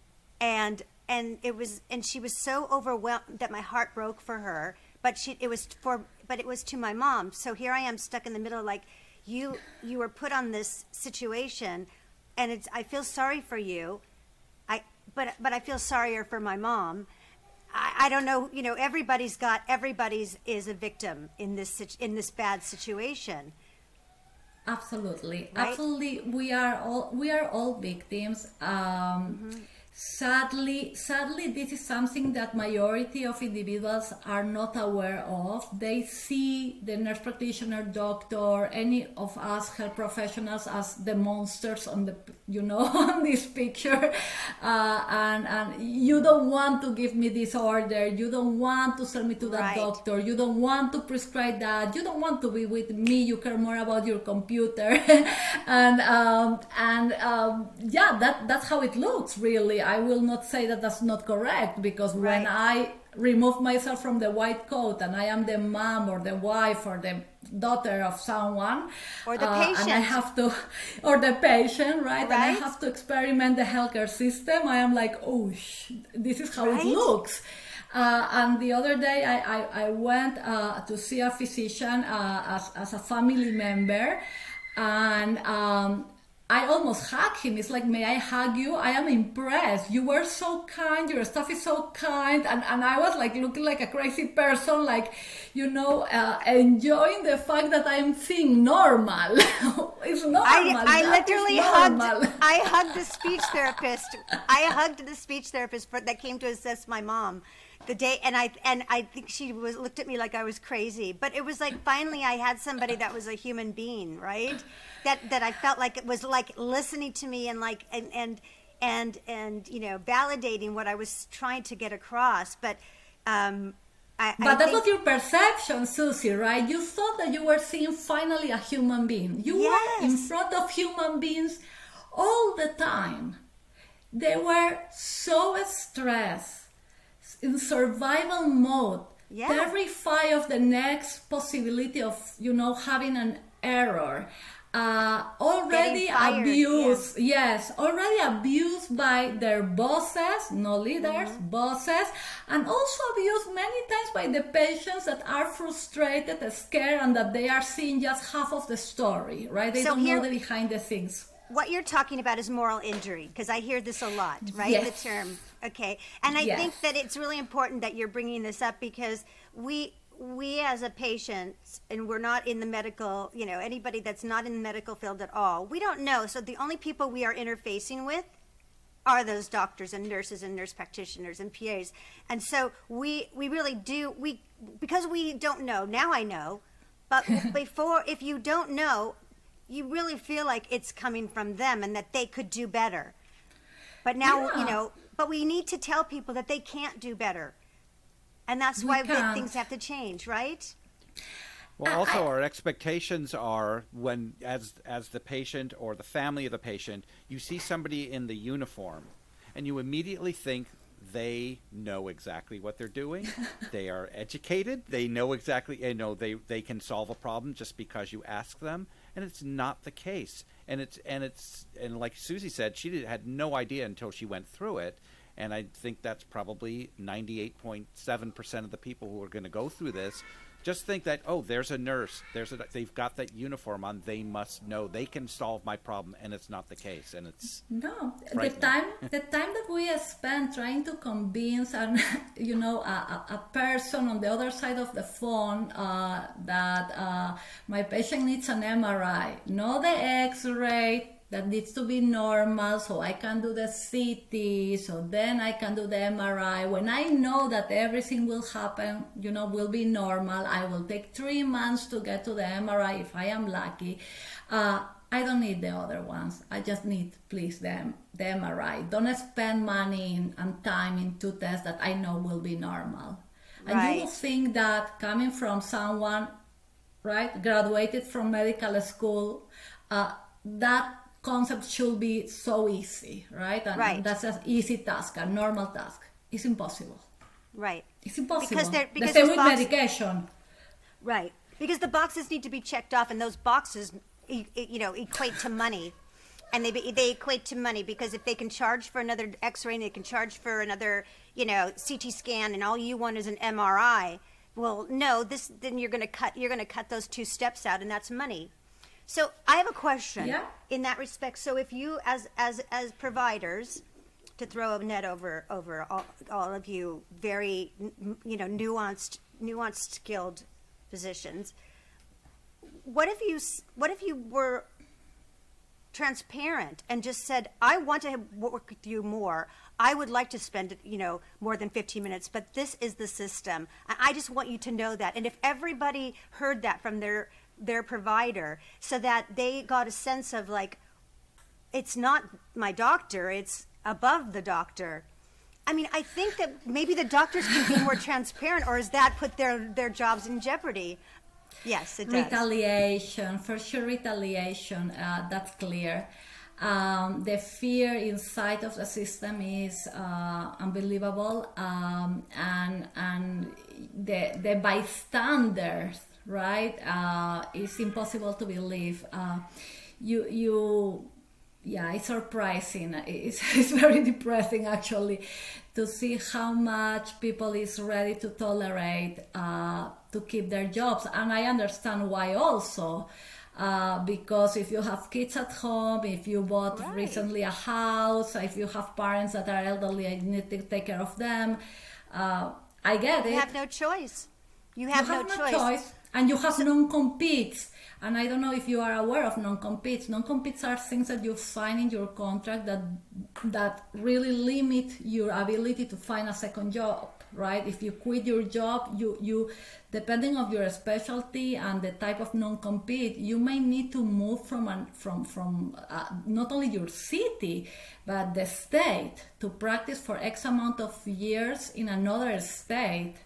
and and it was and she was so overwhelmed that my heart broke for her. But she it was for but it was to my mom. So here I am stuck in the middle, like you you were put on this situation, and it's I feel sorry for you. I, but but I feel sorrier for my mom. I, I don't know, you know, everybody's got everybody's is a victim in this situ- in this bad situation. Absolutely, Right? absolutely. We are all we are all victims. Um, Mm-hmm. Sadly, sadly, this is something that majority of individuals are not aware of. They see the nurse practitioner, doctor, any of us health professionals as the monsters on the, you know, on this picture. Uh, and, and you don't want to give me this order. You don't want to send me to that Right. doctor. You don't want to prescribe that. You don't want to be with me. You care more about your computer. and um, and um, yeah, that that's how it looks, really. I will not say that that's not correct, because when Right. I remove myself from the white coat and I am the mom or the wife or the daughter of someone, Or the uh, and I patient. have to, or the patient, right? And I Right. have to experiment the healthcare system. I am like, oh, sh- this is how Right. it looks. Uh, and the other day I, I, I went uh, to see a physician uh, as, as a family member, and um, I almost hugged him. It's like, may I hug you? I am impressed. You were so kind. Your staff is so kind. And, and I was like looking like a crazy person, like, you know, uh, enjoying the fact that I'm seeing normal. It's normal. I, I That is literally normal. hugged. I hugged the speech therapist. I hugged the speech therapist for, that came to assess my mom the day, and I and I think she was looked at me like I was crazy. But it was like finally I had somebody that was a human being, right? That that I felt like it was like listening to me and like and and and and you know validating what I was trying to get across. But um, I, But I that think, was your perception, Susie, right? You thought that you were seeing finally a human being. You were in Yes. front of human beings all the time. They were so stressed, in survival mode, Yeah. terrified of the next possibility of, you know, having an error. uh, already fired, abused, yes, already abused by their bosses, no leaders, mm-hmm. bosses, and also abused many times by the patients that are frustrated, scared, and that they are seeing just half of the story, right? They so don't here, know the behind the scenes. What you're talking about is moral injury, because I hear this a lot, right? Yes. The term, okay. And I yes. think that it's really important that you're bringing this up, because we we as a patient, and we're not in the medical, you know, anybody that's not in the medical field at all, we don't know. So the only people we are interfacing with are those doctors and nurses and nurse practitioners and P As. And so we we really do, we because we don't know, now I know, but before, if you don't know, you really feel like it's coming from them and that they could do better. But now, yeah. you know, but we need to tell people that they can't do better. And that's we why can't. things have to change, right? Well, also our expectations are when, as as the patient or the family of the patient, you see somebody in the uniform, and you immediately think they know exactly what they're doing. They are educated. They know exactly, you know, they, they can solve a problem just because you ask them. And it's not the case. And it's and it's and like Susie said, she did, had no idea until she went through it. And I think that's probably ninety-eight point seven percent of the people who are going to go through this just think that, oh, there's a nurse, there's a, they've got that uniform on, they must know, they can solve my problem, and it's not the case, and it's no. The time, the time that we spend trying to convince, and you know, a, a person on the other side of the phone uh, that uh, my patient needs an M R I, not the X-ray. That needs to be normal, so I can do the C T, so then I can do the M R I. When I know that everything will happen, you know, will be normal, I will take three months to get to the M R I if I am lucky. Uh, I don't need the other ones. I just need, please, the, the M R I. Don't spend money in, and time in two tests that I know will be normal. And Right. you will think that coming from someone, right, graduated from medical school, uh, that concept should be so easy, right? And Right. that's an easy task, a normal task. It's impossible. Right. It's impossible. Because they're- because the same those with box- medication. Right. Because the boxes need to be checked off, and those boxes, e- e- you know, equate to money. And they be- they equate to money because if they can charge for another X-ray and they can charge for another, you know, C T scan, and all you want is an M R I, well, no, this then you're going to cut you're going to cut those two steps out, and that's money. So I have a question Yeah. in that respect. So if you, as as as providers, to throw a net over over all, all of you, very you know nuanced nuanced skilled physicians, what if you what if you were transparent and just said, I want to work with you more. I would like to spend, you know, more than fifteen minutes, but this is the system. I just want you to know that. And if everybody heard that from their their provider, so that they got a sense of like, it's not my doctor, it's above the doctor. I mean, I think that maybe the doctors can be more transparent, or has that put their, their jobs in jeopardy? Yes, it does. Retaliation, for sure, retaliation, uh, that's clear. Um, the fear inside of the system is uh, unbelievable, um, and and the the bystanders, right? Uh, it's impossible to believe. Uh, you you. Yeah, it's surprising. It's, it's very depressing, actually, to see how much people is ready to tolerate uh, to keep their jobs. And I understand why also. Uh, because if you have kids at home, if you bought Right. recently a house, if you have parents that are elderly and you need to take care of them, uh, I get it. You have no choice. You have, You have no, no choice. choice. And you have non-competes. And I don't know if you are aware of non-competes. Non-competes are things that you sign in your contract that that really limit your ability to find a second job, right? If you quit your job, you, you depending on your specialty and the type of non-compete, you may need to move from an, from from uh, not only your city, but the state to practice for X amount of years in another state.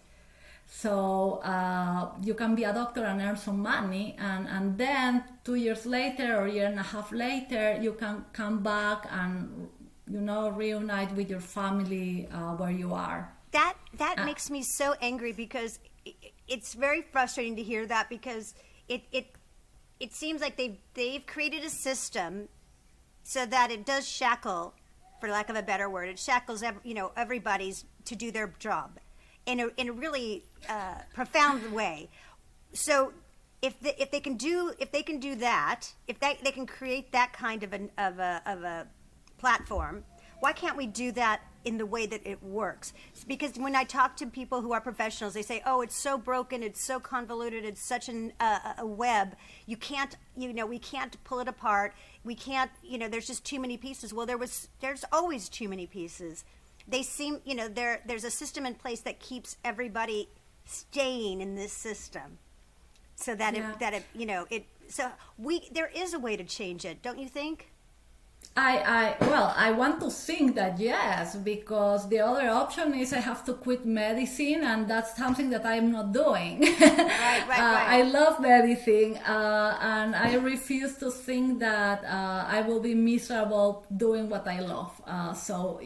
So uh, you can be a doctor and earn some money, and, and then two years later or a year and a half later, you can come back and, you know, reunite with your family uh, where you are. That that Uh, makes me so angry, because i- it's very frustrating to hear that, because it it it seems like they've they've created a system so that it does shackle, for lack of a better word, it shackles ev- you know everybody's to do their job in a in a really uh, profound way. So if the, if they can do if they can do that, if they they can create that kind of an of a of a platform, why can't we do that in the way that it works? Because when I talk to people who are professionals, they say, "Oh, it's so broken, it's so convoluted, it's such an, uh, a web. You can't, you know, we can't pull it apart. We can't, you know, there's just too many pieces." Well, there was, there's always too many pieces. They seem, you know, there there's a system in place that keeps everybody staying in this system, so that Yeah. it, that it, you know, it. So we there is a way to change it, don't you think? I, I well, I want to think that yes, because the other option is I have to quit medicine, and that's something that I'm not doing. Right, right, uh, right. I love medicine, uh, and I refuse to think that uh, I will be miserable doing what I love. Uh, so,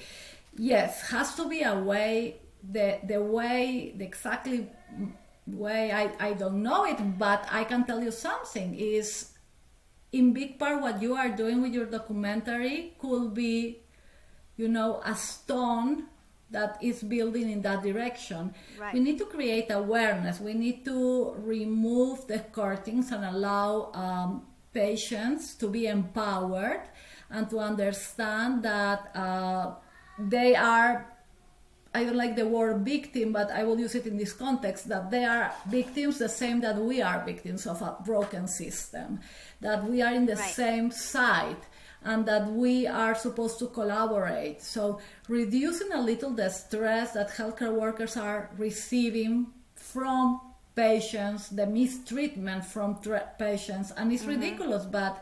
yes, has to be a way. The the way, the exactly way, I I don't know it, but I can tell you something is. In big part, what you are doing with your documentary could be, you know, a stone that is building in that direction. Right. We need to create awareness. We need to remove the curtains and allow um, patients to be empowered and to understand that uh, they are, I don't like the word victim, but I will use it in this context, that they are victims the same that we are victims of a broken system, that we are in the Right. same side, and that we are supposed to collaborate. So reducing a little the stress that healthcare workers are receiving from patients, the mistreatment from tra- patients, and it's mm-hmm. ridiculous, but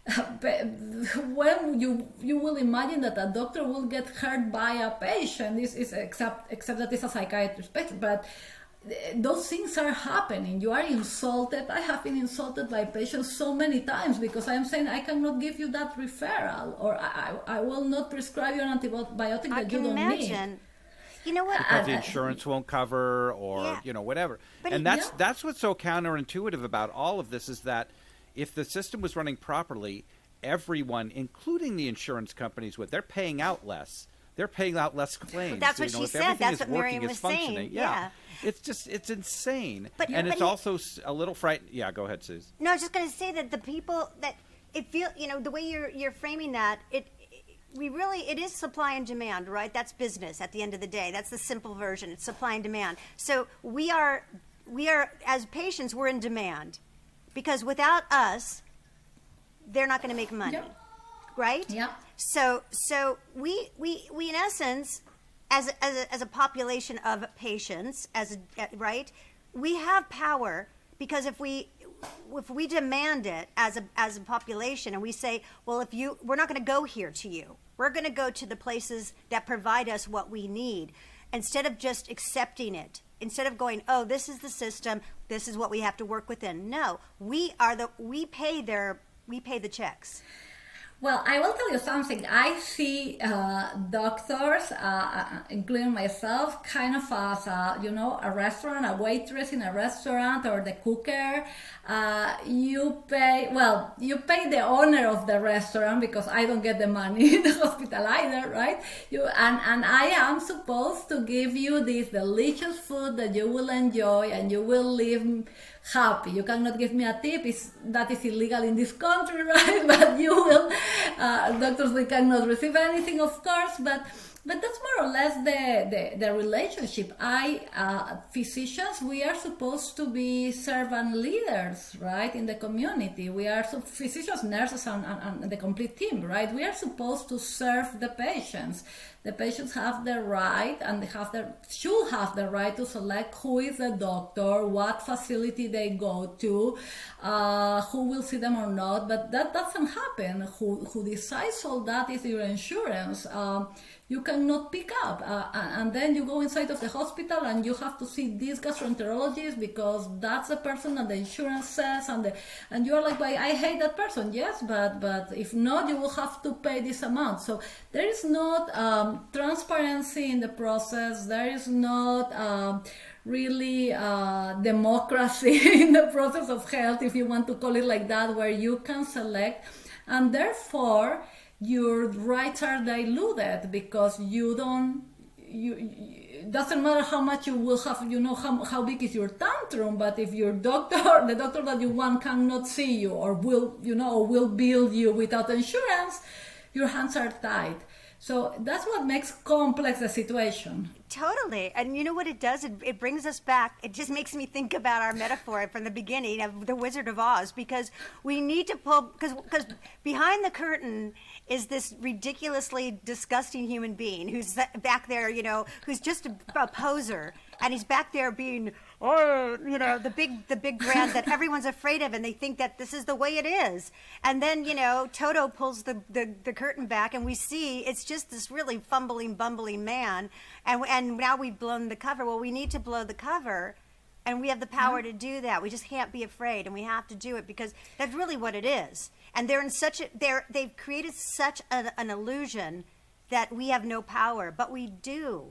when you you will imagine that a doctor will get hurt by a patient, this is except except that it's a psychiatrist patient, but those things are happening. You are insulted. I have been insulted by patients so many times because I am saying I cannot give you that referral, or I, I, I will not prescribe you an antibiotic I that can you don't imagine. need. You know what? Because the insurance won't cover, or Yeah. you know, whatever. But and it- that's Yeah. that's what's so counterintuitive about all of this is that if the system was running properly, everyone, including the insurance companies, would they're paying out less. They're paying out less claims. that's So, what you know, she if said. everything That's is what working, Miriam is was functioning. saying. Yeah. Yeah. It's just it's insane. But- and but it's he- also s- a little frightening. Yeah, go ahead, Suze. No, I was just going to say that the people that it feel, you know, the way you're you're framing that, it we really it is supply and demand, right? That's business at the end of the day. That's the simple version. It's supply and demand. So we are we are as patients, we're in demand because without us, they're not going to make money, Yeah. right? Yeah. So so we we we in essence, as a, as a, as a population of patients, as a, right, we have power because if we if we demand it as a as a population and we say, well, if you we're not going to go here to you, we're going to go to the places that provide us what we need, instead of just accepting it. Instead of going, oh, this is the system, this is what we have to work within. No, we are the we pay their we pay the checks. Well, I will tell you something. I see uh, doctors, uh, including myself, kind of as a, you know, a restaurant, a waitress in a restaurant, or the cooker. Uh, you pay, well, you pay the owner of the restaurant because I don't get the money in the hospital either, right? You and, and I am supposed to give you this delicious food that you will enjoy and you will live happy. You cannot give me a tip. It's, that is illegal in this country, right? But you will. Uh, doctors, we cannot receive anything, of course, but but that's more or less the, the, the relationship. I, uh, physicians, we are supposed to be servant leaders, right, in the community. We are so, physicians, nurses, and, and, and the complete team, right? We are supposed to serve the patients. The patients have the right, and they have the should have the right to select who is the doctor, what facility they go to, uh, who will see them or not. But that doesn't happen. Who who decides all that is your insurance. Um, you cannot pick up, uh, and then you go inside of the hospital and you have to see this gastroenterologist because that's the person that the insurance says, and the, and you are like, well, I hate that person. Yes, but but if not, you will have to pay this amount. So there is not um, transparency in the process. There is not um, really uh, democracy in the process of health, if you want to call it like that, where you can select, and therefore your rights are diluted because you don't, you, it doesn't matter how much you will have, you know, how, how big is your tantrum, but if your doctor, the doctor that you want cannot see you or will, you know, or will bill you without insurance, your hands are tied. So that's what makes complex the situation. Totally. And you know what it does? It, it brings us back. It just makes me think about our metaphor from the beginning of The Wizard of Oz, because we need to pull, because because behind the curtain is this ridiculously disgusting human being who's back there, you know, who's just a, a poser. And he's back there being, oh, you know, the big the big brand that everyone's afraid of, and they think that this is the way it is. And then, you know, Toto pulls the, the, the curtain back, and we see it's just this really fumbling, bumbling man. And and now we've blown the cover. Well, we need to blow the cover, and we have the power to do that. We just can't be afraid, and we have to do it because that's really what it is. And they're in such a they're they've created such a, an illusion that we have no power, but we do.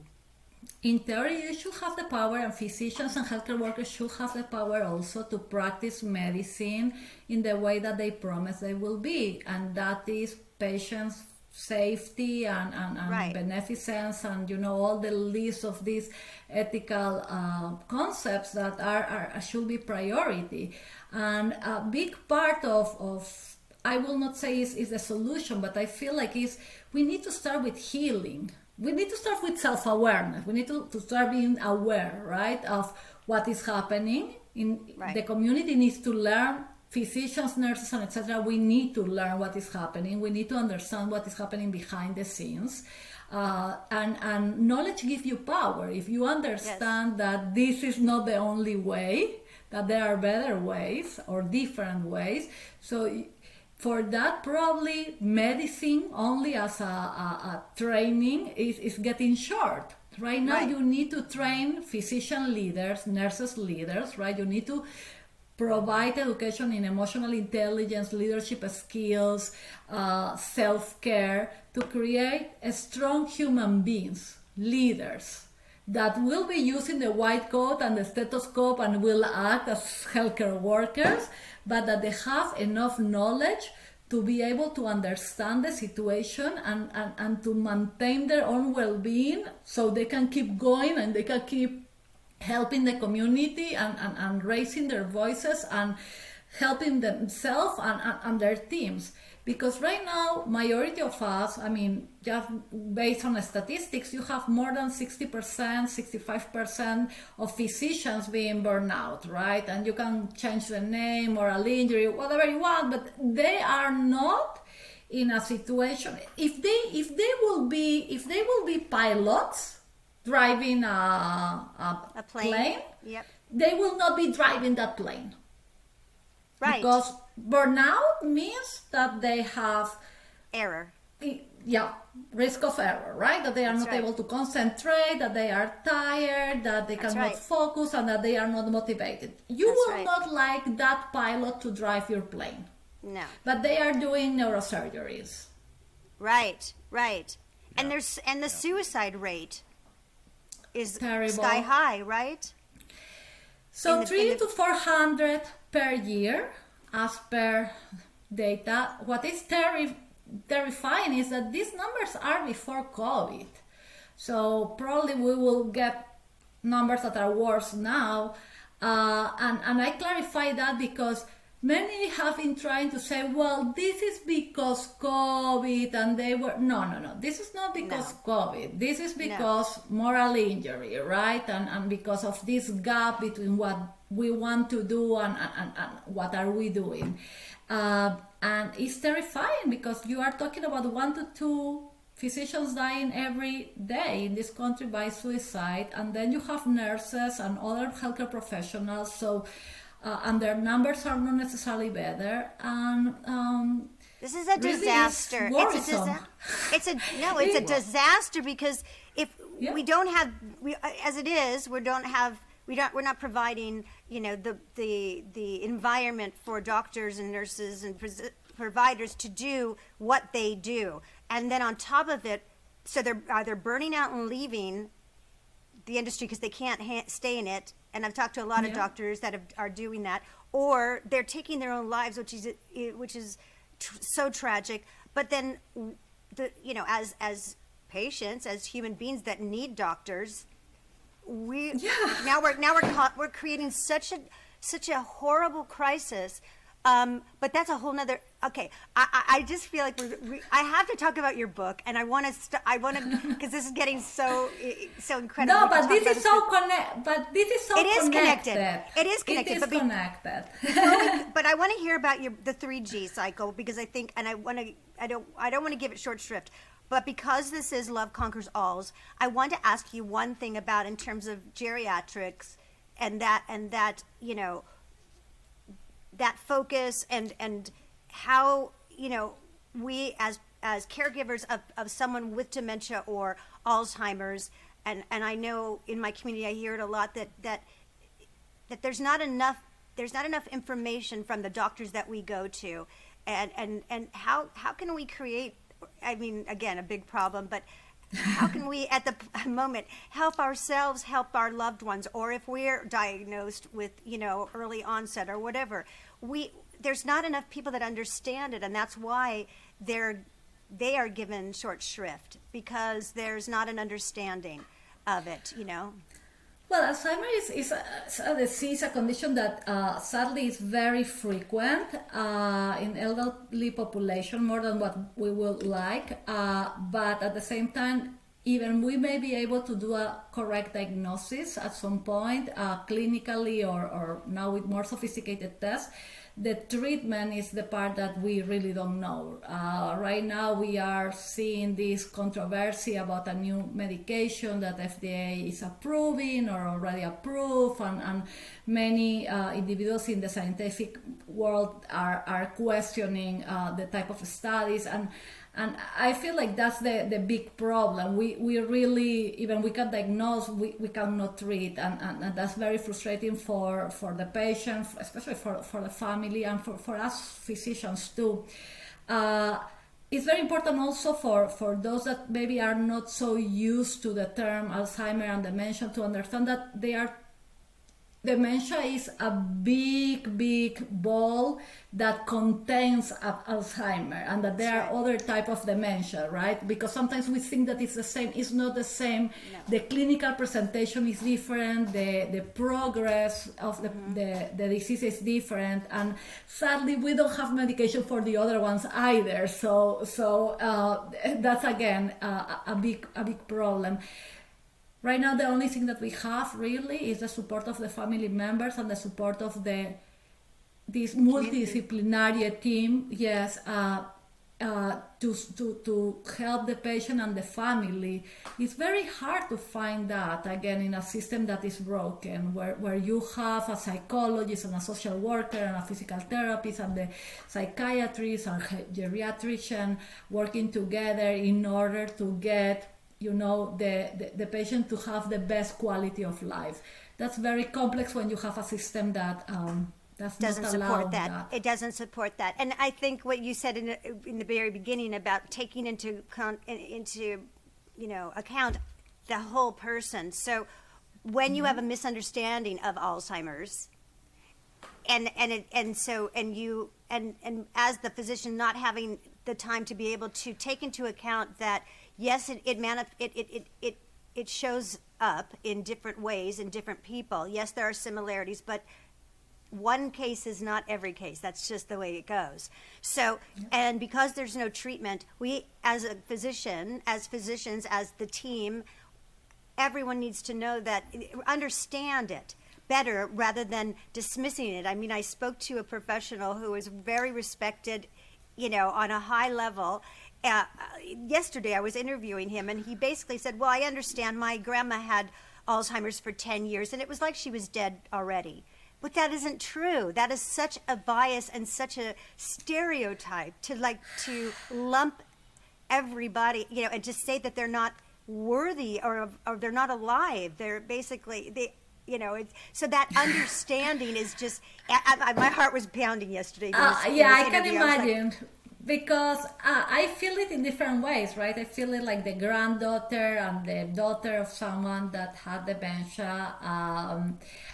In theory, you should have the power, and physicians and healthcare workers should have the power also to practice medicine in the way that they promise they will be, and that is patients' safety and, and, and right. beneficence, and you know all the list of these ethical uh, concepts that are, are should be priority. And a big part of of I will not say is, is the solution, but I feel like is we need to start with healing. We need to start with self-awareness. We need to, to start being aware, right, of what is happening. In right. The community needs to learn, physicians, nurses, and et cetera. We need to learn what is happening. We need to understand what is happening behind the scenes. Uh, and, and knowledge gives you power. If you understand yes. that this is not the only way, that there are better ways or different ways. So for that, probably medicine only as a, a, a training is, is getting short. Right now, right. you need to train physician leaders, nurses leaders, right? You need to provide education in emotional intelligence, leadership skills, uh, self-care, to create a strong human beings, leaders, that will be using the white coat and the stethoscope and will act as healthcare workers, but that they have enough knowledge to be able to understand the situation and, and, and to maintain their own well-being so they can keep going and they can keep helping the community and, and, and raising their voices and helping themselves and, and, and their teams. Because right now, majority of us, I mean, just based on statistics, you have more than sixty percent, sixty-five percent of physicians being burned out, right? And you can change the name or a injury, whatever you want, but they are not in a situation. If they, if they will be, if they will be pilots driving a, a, a plane, plane yep. they will not be driving that plane. Right. Because burnout means that they have error. Yeah, risk of error, right? That they are That's not right. able to concentrate, that they are tired, that they That's cannot right. focus, and that they are not motivated. You That's will right. not like that pilot to drive your plane. No. But they are doing neurosurgeries. Right, right. Yeah. And there's and the Yeah. suicide rate is Terrible. sky high, right? So In the- three in the- to four hundred per year, as per data. What is terri- terrifying is that these numbers are before COVID. So probably we will get numbers that are worse now. Uh, and, and I clarify that because many have been trying to say, well, this is because COVID and they were... No, no, no. This is not because No. COVID. This is because moral injury, right? And, and because of this gap between what we want to do and, and, and what are we doing. Uh, and it's terrifying because you are talking about one to two physicians dying every day in this country by suicide. And then you have nurses and other healthcare professionals. So... Uh, and their numbers are not necessarily better, and um, This is a really disaster. it's It's a worrisome. disa- It's a no. It's a disaster because if Yeah. we don't have, we as it is, we don't have. We don't. We're not providing, you know, the the the environment for doctors and nurses and pres- providers to do what they do, and then on top of it, so they're either burning out and leaving the industry because they can't ha- stay in it. And I've talked to a lot Yeah. of doctors that have, are doing that, or they're taking their own lives, which is which is tr- so tragic. But then, the you know, as as patients, as human beings that need doctors, we Yeah. now we're now we're ca- we're creating such a such a horrible crisis. Um, but that's a whole nother. Okay, I, I, I just feel like we're, we, I have to talk about your book, and I want to. St- I want to because this is getting so so incredible. No, We can but talk this about is so connect. But this is so It is connected. connected. It is connected, It is but be- connected. But I want to hear about your the three G cycle because I think, and I want to. I don't. I don't want to give it short shrift. But because this is Love Conquers Alls, I want to ask you one thing about in terms of geriatrics, and that and that you know. that focus and and how you know we as as caregivers of, of someone with dementia or Alzheimer's, and and I know in my community I hear it a lot that that that there's not enough there's not enough information from the doctors that we go to, and and and how how can we create, I mean, again, a big problem, but how can we at the p- moment help ourselves help our loved ones, or if we're diagnosed with you know early onset or whatever, we there's not enough people that understand it, and that's why they're they are given short shrift because there's not an understanding of it, you know. Well, Alzheimer's is, is a, a disease, a condition that uh, sadly is very frequent uh, in elderly population, more than what we would like. Uh, but at the same time, even we may be able to do a correct diagnosis at some point, uh, clinically or, or now with more sophisticated tests. The treatment is the part that we really don't know. Uh, right now we are seeing this controversy about a new medication that F D A is approving or already approved, and, and many uh, individuals in the scientific world are, are questioning uh, the type of studies, and and I feel like that's the, the big problem. We we really, even we can diagnose, we, we cannot treat, and, and, and that's very frustrating for, for the patient, especially for, for the family, and for, for us physicians too. Uh, it's very important also for, for those that maybe are not so used to the term Alzheimer and dementia to understand that they are dementia is a big, big ball that contains Alzheimer, and that there are other type of dementia, right? Because sometimes we think that it's the same. It's not the same. No. The clinical presentation is different. The the progress of the, mm-hmm. the, the disease is different. And sadly, we don't have medication for the other ones either. So so uh, that's, again, uh, a big a big problem. Right now, the only thing that we have really is the support of the family members and the support of the this multidisciplinary team. Yes, uh, uh, to to to help the patient and the family. It's very hard to find that again in a system that is broken, where where you have a psychologist and a social worker and a physical therapist and the psychiatrist and geriatrician working together in order to get, you know, the, the, the patient to have the best quality of life. That's very complex when you have a system that um, does doesn't not support allow that. that. It doesn't support that. And I think what you said in the, in the very beginning about taking into con, into you know account the whole person. So when you have a misunderstanding of Alzheimer's, and and it, and so and you and and as the physician not having the time to be able to take into account that. Yes, it it, manif- it it it it it shows up in different ways in different people. Yes, there are similarities, but one case is not every case. That's just the way it goes. So, yeah. And because there's no treatment, we as a physician, as physicians, as the team, everyone needs to know that, understand it better rather than dismissing it. I mean, I spoke to a professional who is very respected, you know, on a high level. Uh, yesterday I was interviewing him, and he basically said, well, I understand my grandma had Alzheimer's for ten years, and it was like she was dead already. But that isn't true. That is such a bias and such a stereotype to like to lump everybody, you know, and to say that they're not worthy or, or they're not alive. They're basically, they, you know, it's, so that understanding is just, I, I, my heart was pounding yesterday. Uh, this, yeah, I this can interview. I was imagine. like, because uh, I feel it in different ways, right? I feel it like the granddaughter and the daughter of someone that had dementia, um,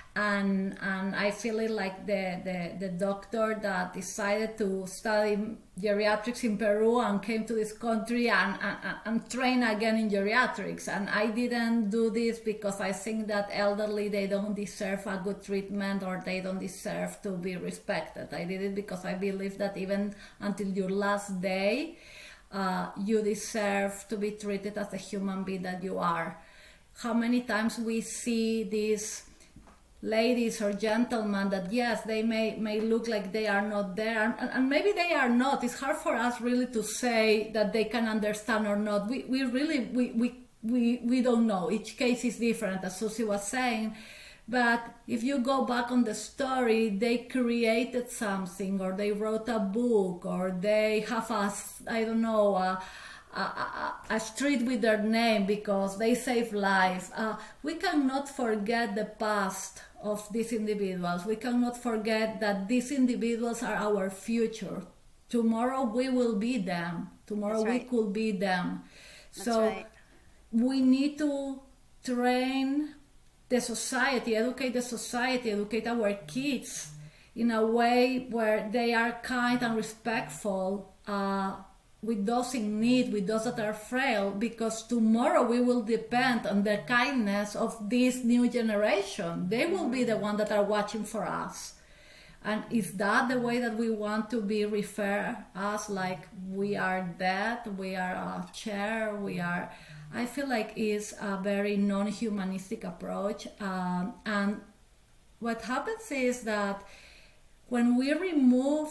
and and I feel it like the, the, the doctor that decided to study geriatrics in Peru and came to this country and, and, and train again in geriatrics. And I didn't do this because I think that elderly, they don't deserve a good treatment or they don't deserve to be respected. I did it because I believe that even until your last day, uh, you deserve to be treated as a human being that you are. How many times we see these ladies or gentlemen that, yes, they may, may look like they are not there, and, and maybe they are not. It's hard for us really to say that they can understand or not. We, we really, we, we, we, we don't know. Each case is different, as Susie was saying. But if you go back on the story, they created something, or they wrote a book, or they have a, I don't know, a, a, a, a street with their name because they saved life. Uh, we cannot forget the past of these individuals. We cannot forget that these individuals are our future. Tomorrow we will be them. Tomorrow That's right. we could be them. That's so right. we need to train the society, educate the society, educate our kids in a way where they are kind and respectful uh, with those in need, with those that are frail, because tomorrow we will depend on the kindness of this new generation. They will be the ones that are watching for us. And is that the way that we want to be referred as, like we are dead, we are a chair, we are... I feel like it's a very non-humanistic approach. Um, and what happens is that when we remove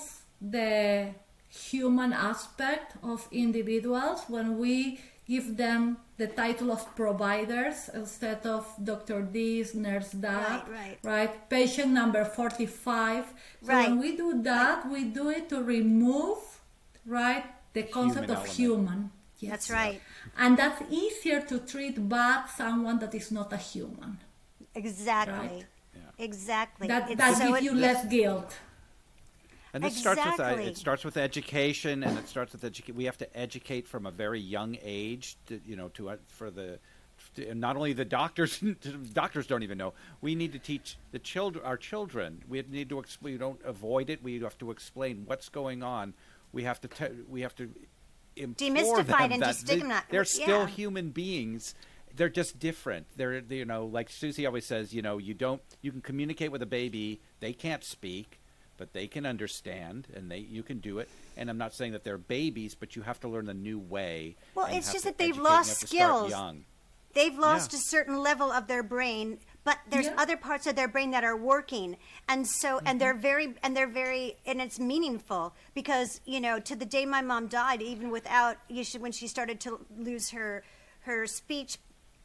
the human aspect of individuals, when we give them the title of providers instead of Doctor This, Nurse That, Right, right. right? Patient number forty-five. So Right. when we do that, we do it to remove, right, the concept Human of element. human. Yes. That's right. And that's easier to treat bad someone that is not a human. Exactly. Right. Yeah. Exactly. That, It's that so gives it- you less guilt. And it starts with uh, Exactly. it starts with education, and it starts with education. We have to educate from a very young age, to, you know, to uh, for the to, and not only the doctors. Doctors don't even know. We need to teach the children, our children. We need to explain. We don't avoid it. We have to explain what's going on. We have to. Te- we have to implore Demystify it them and that they, destigmatize- they're still yeah. human beings. They're just different. They're, they, you know, like Susie always says, you know, you don't. You can communicate with a baby. They can't speak, but they can understand, and they you can do it. And I'm not saying that they're babies, but you have to learn the new way. Well, and it's have just to that they've educate, and you lost have to start skills. young. They've lost Yeah. a certain level of their brain, but there's Yeah. other parts of their brain that are working, and so and they're very and they're very and it's meaningful because you know to the day my mom died, even without you should, when she started to lose her her speech,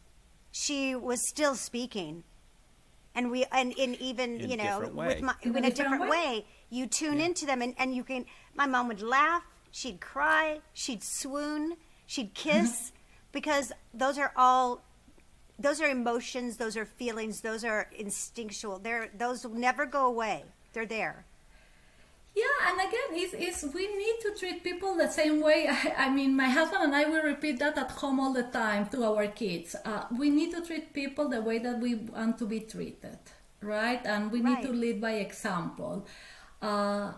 she was still speaking, and we and in even In you know different way. with my, In in a a different different way. way, you tune into them, and and you can. My mom would laugh, she'd cry, she'd swoon, she'd kiss. Because those are all, those are emotions, those are feelings, those are instinctual. They're those will never go away. They're there. Yeah, and again, it's, it's we need to treat people the same way. I, I mean, my husband and I will repeat that at home all the time to our kids. Uh, we need to treat people the way that we want to be treated, right? And we need to Right. lead by example. Uh,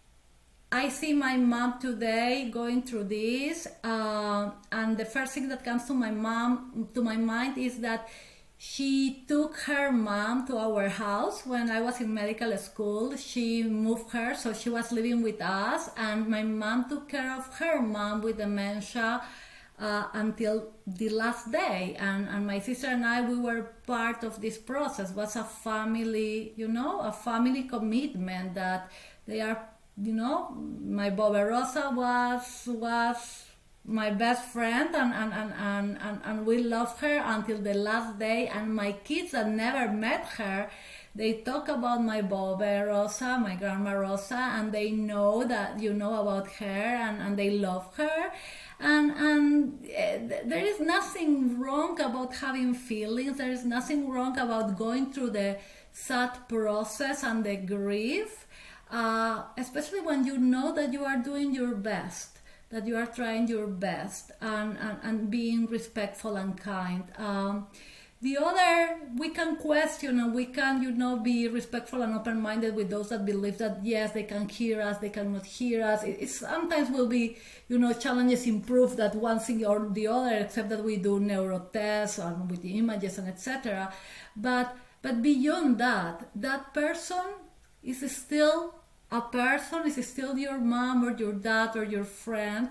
I see my mom today going through this, uh, and the first thing that comes to my mom to my mind is that she took her mom to our house when I was in medical school. She moved her, so she was living with us, and my mom took care of her mom with dementia uh, until the last day. And, and my sister and I, we were part of this process. It was a family, you know, a family commitment that they are. You know, my Boberosa was was my best friend, and, and, and, and, and, and we loved her until the last day. And my kids that never met her, they talk about my Boberosa, my Grandma Rosa, and they know that you know about her, and, and they love her. And, and uh, there is nothing wrong about having feelings. There is nothing wrong about going through the sad process and the grief. uh, especially when you know that you are doing your best, that you are trying your best, and, and, and being respectful and kind. Um, The other, we can question and we can, you know, be respectful and open-minded with those that believe that, yes, they can hear us, they cannot hear us. It, it sometimes will be, you know, challenges in proof that one thing or the other, except that we do neurotests and with the images and et cetera. But, but beyond that, that person is still a person, is still your mom or your dad or your friend.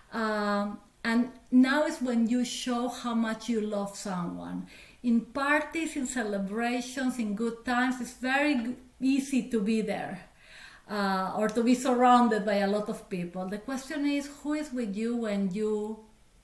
Um, and now is when you show how much you love someone. In parties, in celebrations, in good times, it's very easy to be there uh, or to be surrounded by a lot of people. The question is, who is with you when you,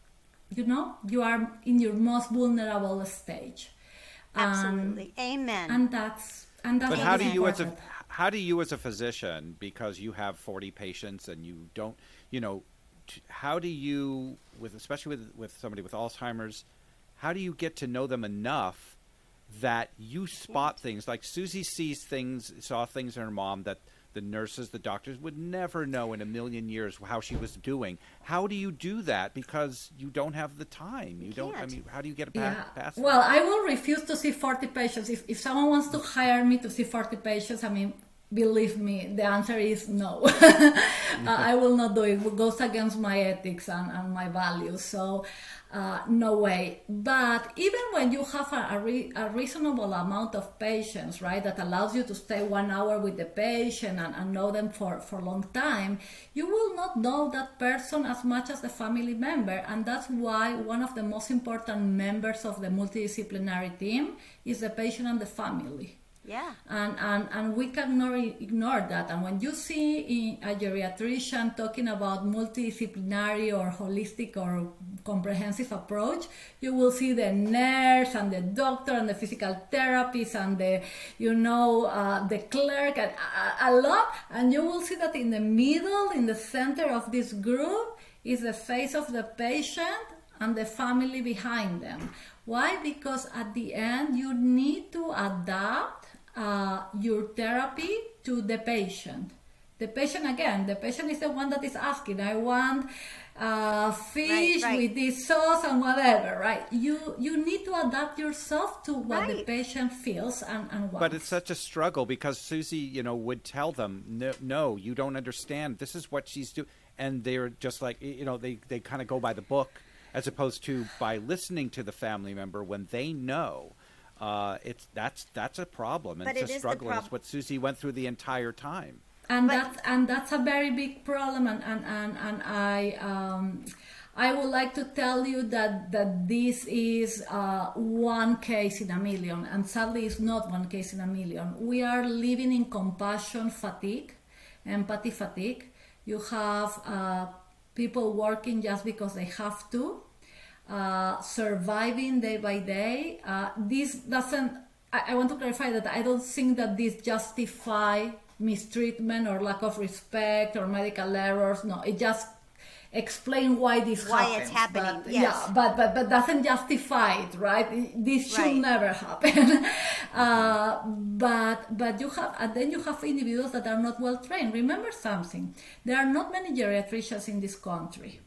you know, you are in your most vulnerable stage? Absolutely. Um, Amen. And that's and that's But what how is do you as a important. how do you as a physician, because you have forty patients and you don't, you know, t- how do you, with especially with with somebody with Alzheimer's, how do you get to know them enough that you spot things like Susie sees things, saw things in her mom that the nurses, the doctors would never know in a million years how she was doing? How do you do that? Because you don't have the time. You, You don't. I can't. mean, how do you get it pa- Yeah. past? Well, I will refuse to see forty patients. If, if someone wants to hire me to see forty patients, I mean, believe me, the answer is no. uh, I will not do it. It goes against my ethics and, and my values. So, uh, no way. But even when you have a, a, re, a reasonable amount of patients, right, that allows you to stay one hour with the patient and, and know them for, for a long time, you will not know that person as much as the family member. And that's why one of the most important members of the multidisciplinary team is the patient and the family. Yeah. And, and and we cannot ignore that. And when you see a geriatrician talking about multidisciplinary or holistic or comprehensive approach, you will see the nurse and the doctor and the physical therapist and the, you know, uh, the clerk and a, a lot. And you will see that in the middle, in the center of this group, is the face of the patient and the family behind them. Why? Because at the end, you need to adapt Uh, your therapy to the patient. The patient, again, the patient is the one that is asking, I want uh, fish Right, right. with this sauce and whatever, right? You you need to adapt yourself to what the Right. patient feels and, and wants. But it's such a struggle because Susie, you know, would tell them, no, no, you don't understand. This is what she's doing. And they're just like, you know, they, they kind of go by the book as opposed to by listening to the family member when they know. Uh, it's that's that's a problem, and But it's it a is the struggle. And prob- it's what Susie went through the entire time. and But- that's and that's a very big problem, and and and, and I um, I would like to tell you that that this is uh, one case in a million, and sadly it's not one case in a million. We are living in compassion fatigue, empathy fatigue. You have uh, people working just because they have to, uh, surviving day by day. Uh, this doesn't, I, I want to clarify that I don't think that this justify mistreatment or lack of respect or medical errors. No, it just explain why this Why happens. it's happening, But, yes. Yeah, but, but but doesn't justify it, right? This should Right. never happen. uh, but but you have, and then you have individuals that are not well trained. Remember something: there are not many geriatricians in this country.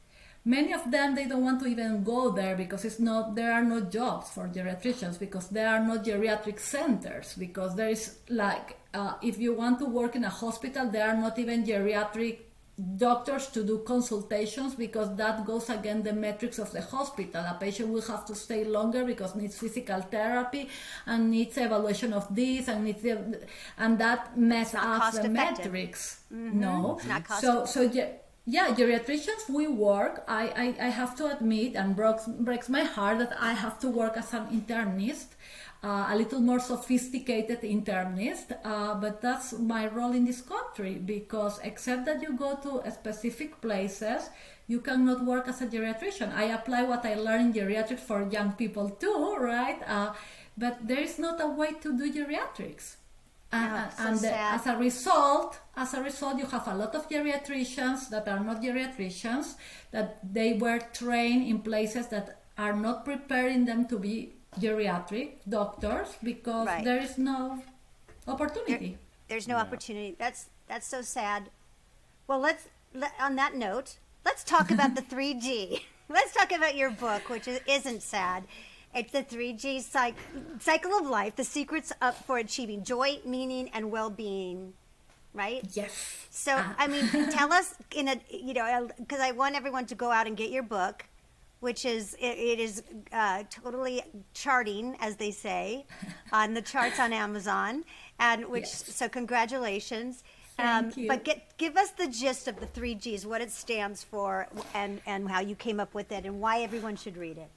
Many of them, they don't want to even go there because it's not, there are no jobs for geriatricians, because there are no geriatric centers, because there is like, uh, if you want to work in a hospital, there are not even geriatric doctors to do consultations, because that goes against the metrics of the hospital. A patient will have to stay longer because needs physical therapy and needs evaluation of this and needs the, and that mess not up cost the effective. metrics. No, It's not cost so so yeah. Yeah, geriatricians, we work. I, I, I have to admit, and breaks, breaks my heart that I have to work as an internist, uh, a little more sophisticated internist, uh, but that's my role in this country, because except that you go to specific places, you cannot work as a geriatrician. I apply what I learned in geriatrics for young people too, right? Uh, but there is not a way to do geriatrics. And, No, and- so and the- sad. as a result, as a result, you have a lot of geriatricians that are not geriatricians, that they were trained in places that are not preparing them to be geriatric doctors, because Right. there is no opportunity. There's no opportunity. That's That's so sad. Well, let's, let, on that note, let's talk about the three G. Let's talk about your book, which is, isn't sad. It's the three G cycle, cycle of life, the secrets up for achieving joy, meaning, and well-being, right? Yes. So, Uh, I mean, tell us in a, you know, because I want everyone to go out and get your book, which is, it, it is uh, totally charting, as they say, on the charts on Amazon, and which, Yes. so congratulations. Thank you. But get, give us the gist of the three Gs, what it stands for, and, and how you came up with it, and why everyone should read it.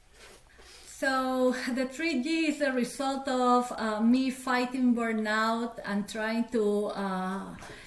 So the three G is a result of uh, me fighting burnout and trying to uh,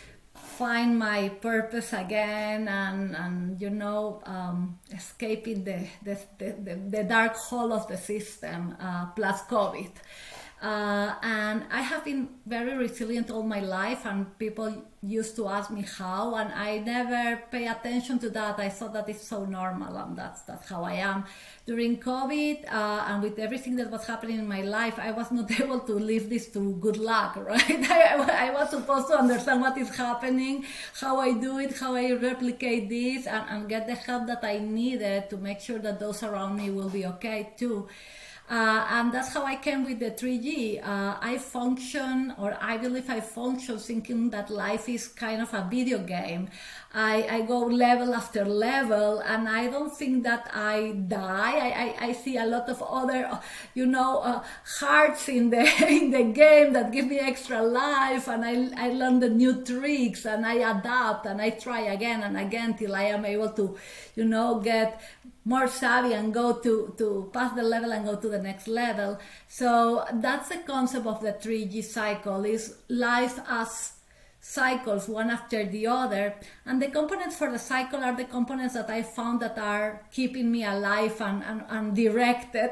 find my purpose again, and, and you know, um, escaping the, the, the, the dark hole of the system, uh, plus COVID. Uh, and I have been very resilient all my life, and people used to ask me how, and I never pay attention to that. I thought that it's so normal, and that's that's how I am. During COVID, uh, and with everything that was happening in my life, I was not able to leave this to good luck, right? I, I was supposed to understand what is happening, how I do it, how I replicate this, and, and get the help that I needed to make sure that those around me will be okay too. Uh, and that's how I came with the three G. Uh, I function, or I believe I function, thinking that life is kind of a video game. I, I go level after level, and I don't think that I die. I, I, I see a lot of other, you know, uh, hearts in the in the game that give me extra life, and I, I learn the new tricks, and I adapt, and I try again and again till I am able to, you know, get more savvy and go to, to pass the level and go to the next level. So that's the concept of the three G cycle, is life as cycles, one after the other. And the components for the cycle are the components that I found that are keeping me alive and, and, and directed.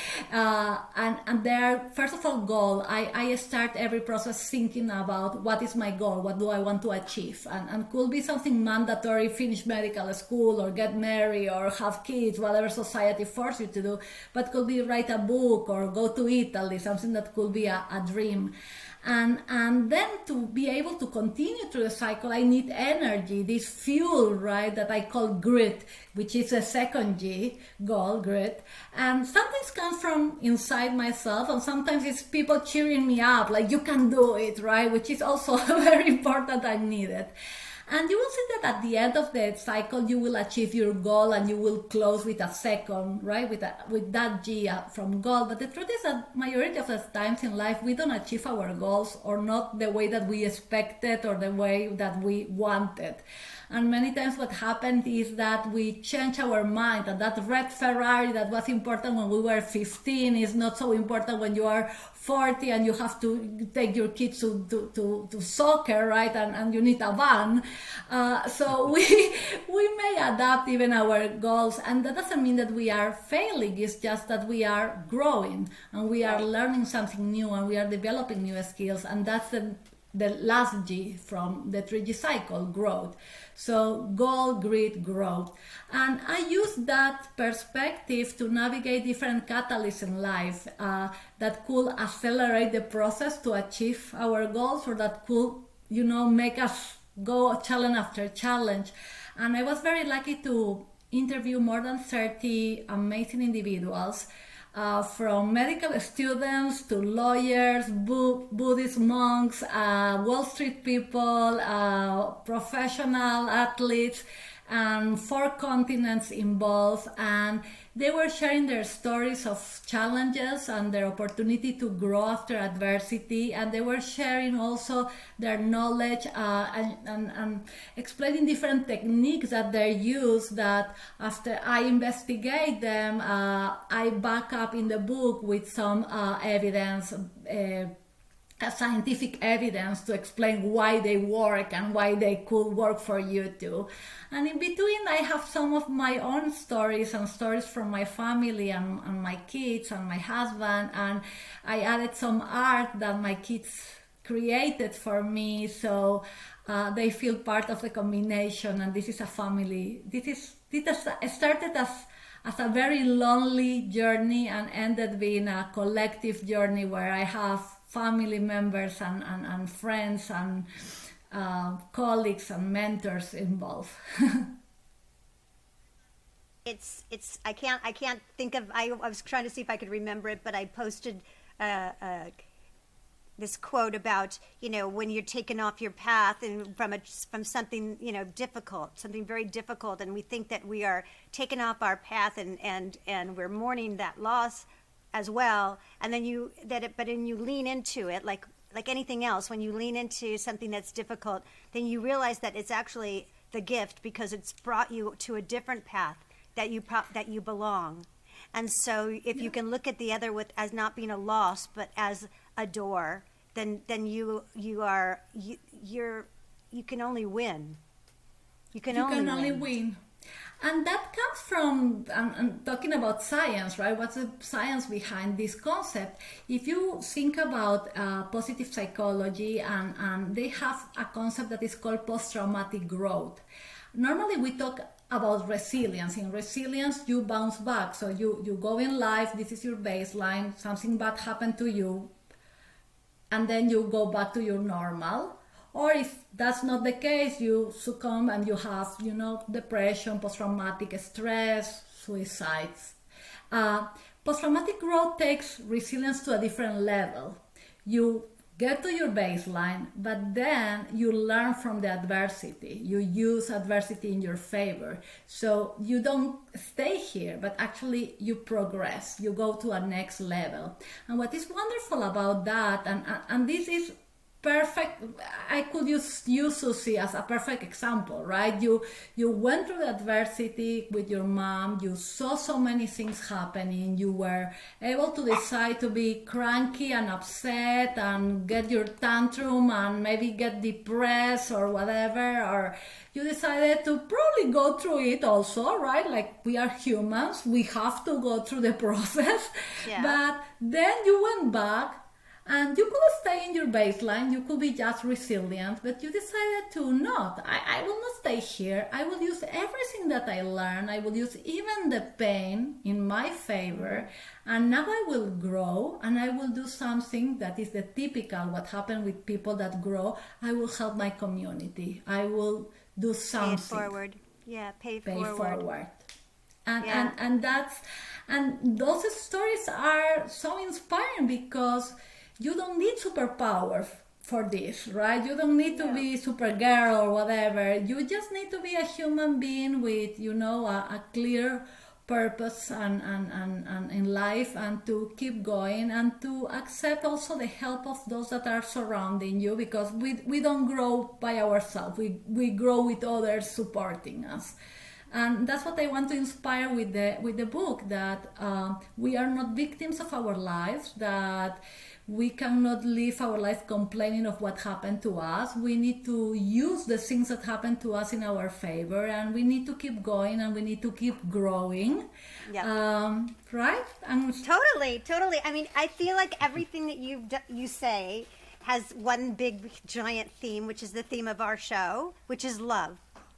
uh, and, and they're, first of all, goal. I, I start every process thinking about what is my goal, what do I want to achieve. And, and could be something mandatory, finish medical school or get married or have kids, whatever society forces you to do. But could be write a book or go to Italy, something that could be a, a dream. And and then to be able to continue through the cycle, I need energy, this fuel, right, that I call grit, which is a second G, goal, grit. And sometimes comes from inside myself, and sometimes it's people cheering me up, like, you can do it, right, which is also very important and needed. And you will see that at the end of the cycle, you will achieve your goal and you will close with a second, right? With a, with that G from goal. But the truth is that majority of the times in life, we don't achieve our goals, or not the way that we expected or the way that we wanted. And many times what happened is that we change our mind, and that red Ferrari that was important when we were fifteen is not so important when you are forty and you have to take your kids to, to, to, to soccer, right? And, and you need a van. Uh, so we we may adapt even our goals, and that doesn't mean that we are failing. It's just that we are growing and we are learning something new and we are developing new skills, and that's the the last G from the three G cycle, growth. So goal, grit, growth. And I use that perspective to navigate different catalysts in life uh, that could accelerate the process to achieve our goals, or that could, you know, make us go challenge after challenge. And I was very lucky to interview more than thirty amazing individuals, Uh, from medical students to lawyers, Bu- Buddhist monks, uh, Wall Street people, uh, professional athletes, and four continents involved. And they were sharing their stories of challenges and their opportunity to grow after adversity. And they were sharing also their knowledge uh, and, and, and explaining different techniques that they use, that after I investigate them, uh, I back up in the book with some uh, evidence, uh, scientific evidence to explain why they work and why they could work for you too. And in between, I have some of my own stories and stories from my family and, and my kids and my husband, and I added some art that my kids created for me, so uh, they feel part of the combination. And this is a family. This is this has started as as a very lonely journey and ended being a collective journey where I have family members and, and, and friends and uh, colleagues and mentors involved. It's it's I can't I can't think of I, I was trying to see if I could remember it, but I posted uh, uh, this quote about, you know, when you're taken off your path and from a from something, you know, difficult, something very difficult, and we think that we are taken off our path and and and we're mourning that loss as well, and then you that it, but then you lean into it like like anything else. When you lean into something that's difficult, then you realize that it's actually the gift because it's brought you to a different path that you pro- that you belong. And so if yeah. you can look at the other with as not being a loss but as a door, then then you you are you you're you can only win. You can you only can only win. win. And that comes from um, um, talking about science, right? What's the science behind this concept? If you think about uh, positive psychology, and, and they have a concept that is called post-traumatic growth. Normally we talk about resilience. In resilience, you bounce back. So you, you go in life, this is your baseline, something bad happened to you, and then you go back to your normal. Or if that's not the case, you succumb and you have, you know, depression, post-traumatic stress, suicides. Uh, post-traumatic growth takes resilience to a different level. You get to your baseline, but then you learn from the adversity. You use adversity in your favor. So you don't stay here, but actually you progress. You go to a next level. And what is wonderful about that, and, and this is perfect, I could use you, Susie, as a perfect example, right? You you went through the adversity with your mom, you saw so many things happening, you were able to decide to be cranky and upset and get your tantrum and maybe get depressed or whatever, or you decided to probably go through it also, right? Like, we are humans, we have to go through the process. Yeah. But then you went back, and you could stay in your baseline, you could be just resilient, but you decided to not. I, I will not stay here. I will use everything that I learned. I will use even the pain in my favor. And now I will grow, and I will do something that is the typical, what happened with people that grow. I will help my community. I will do something. Pay it forward. Yeah, pay, pay forward. forward. And, yeah. and, and, that's, and those stories are so inspiring because you don't need superpower for this, right? You don't need to yeah. be Supergirl or whatever. You just need to be a human being with, you know, a, a clear purpose and, and, and, and in life, and to keep going and to accept also the help of those that are surrounding you, because we we don't grow by ourselves. We we grow with others supporting us. And that's what I want to inspire with the with the book, that uh, we are not victims of our lives, that we cannot live our life complaining of what happened to us. We need to use the things that happened to us in our favor, and we need to keep going, and we need to keep growing. Yeah. Um, right? And totally, totally. I mean, I feel like everything that you you say has one big giant theme, which is the theme of our show, which is love.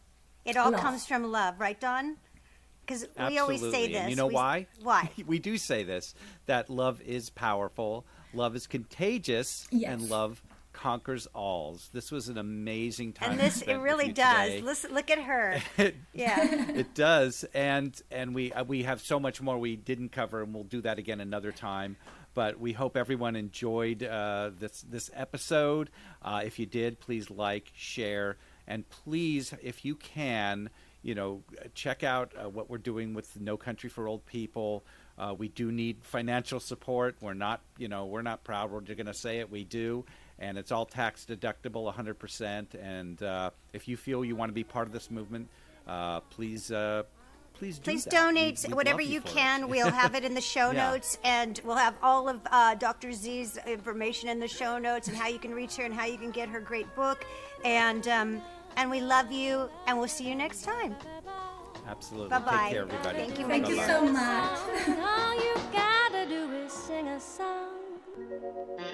It all love. comes from love, right, Don? Because we always say this. And you know we, why? Why? We do say this, that love is powerful, love is contagious, yes. and love conquers all. This was an amazing time. And this, it really does. Listen, look at her. it, yeah, it does. And and we uh, we have so much more we didn't cover, and we'll do that again another time. But we hope everyone enjoyed uh, this this episode. Uh, if you did, please like, share, and please, if you can, you know, check out uh, what we're doing with No Country for Old People. Uh, we do need financial support. We're not, you know, we're not proud. We're going to say it. We do. And it's all tax deductible, one hundred percent. And uh, if you feel you want to be part of this movement, uh, please, uh, please do Please that. donate We'd, we'd whatever you can. it. We'll have it in the show yeah. notes, and we'll have all of uh, Doctor Z's information in the show notes, and how you can reach her and how you can get her great book. And um, and we love you, and we'll see you next time. Absolutely. Bye-bye. Take care, everybody. Thank you. Thank you so much. All you gotta do is sing a song.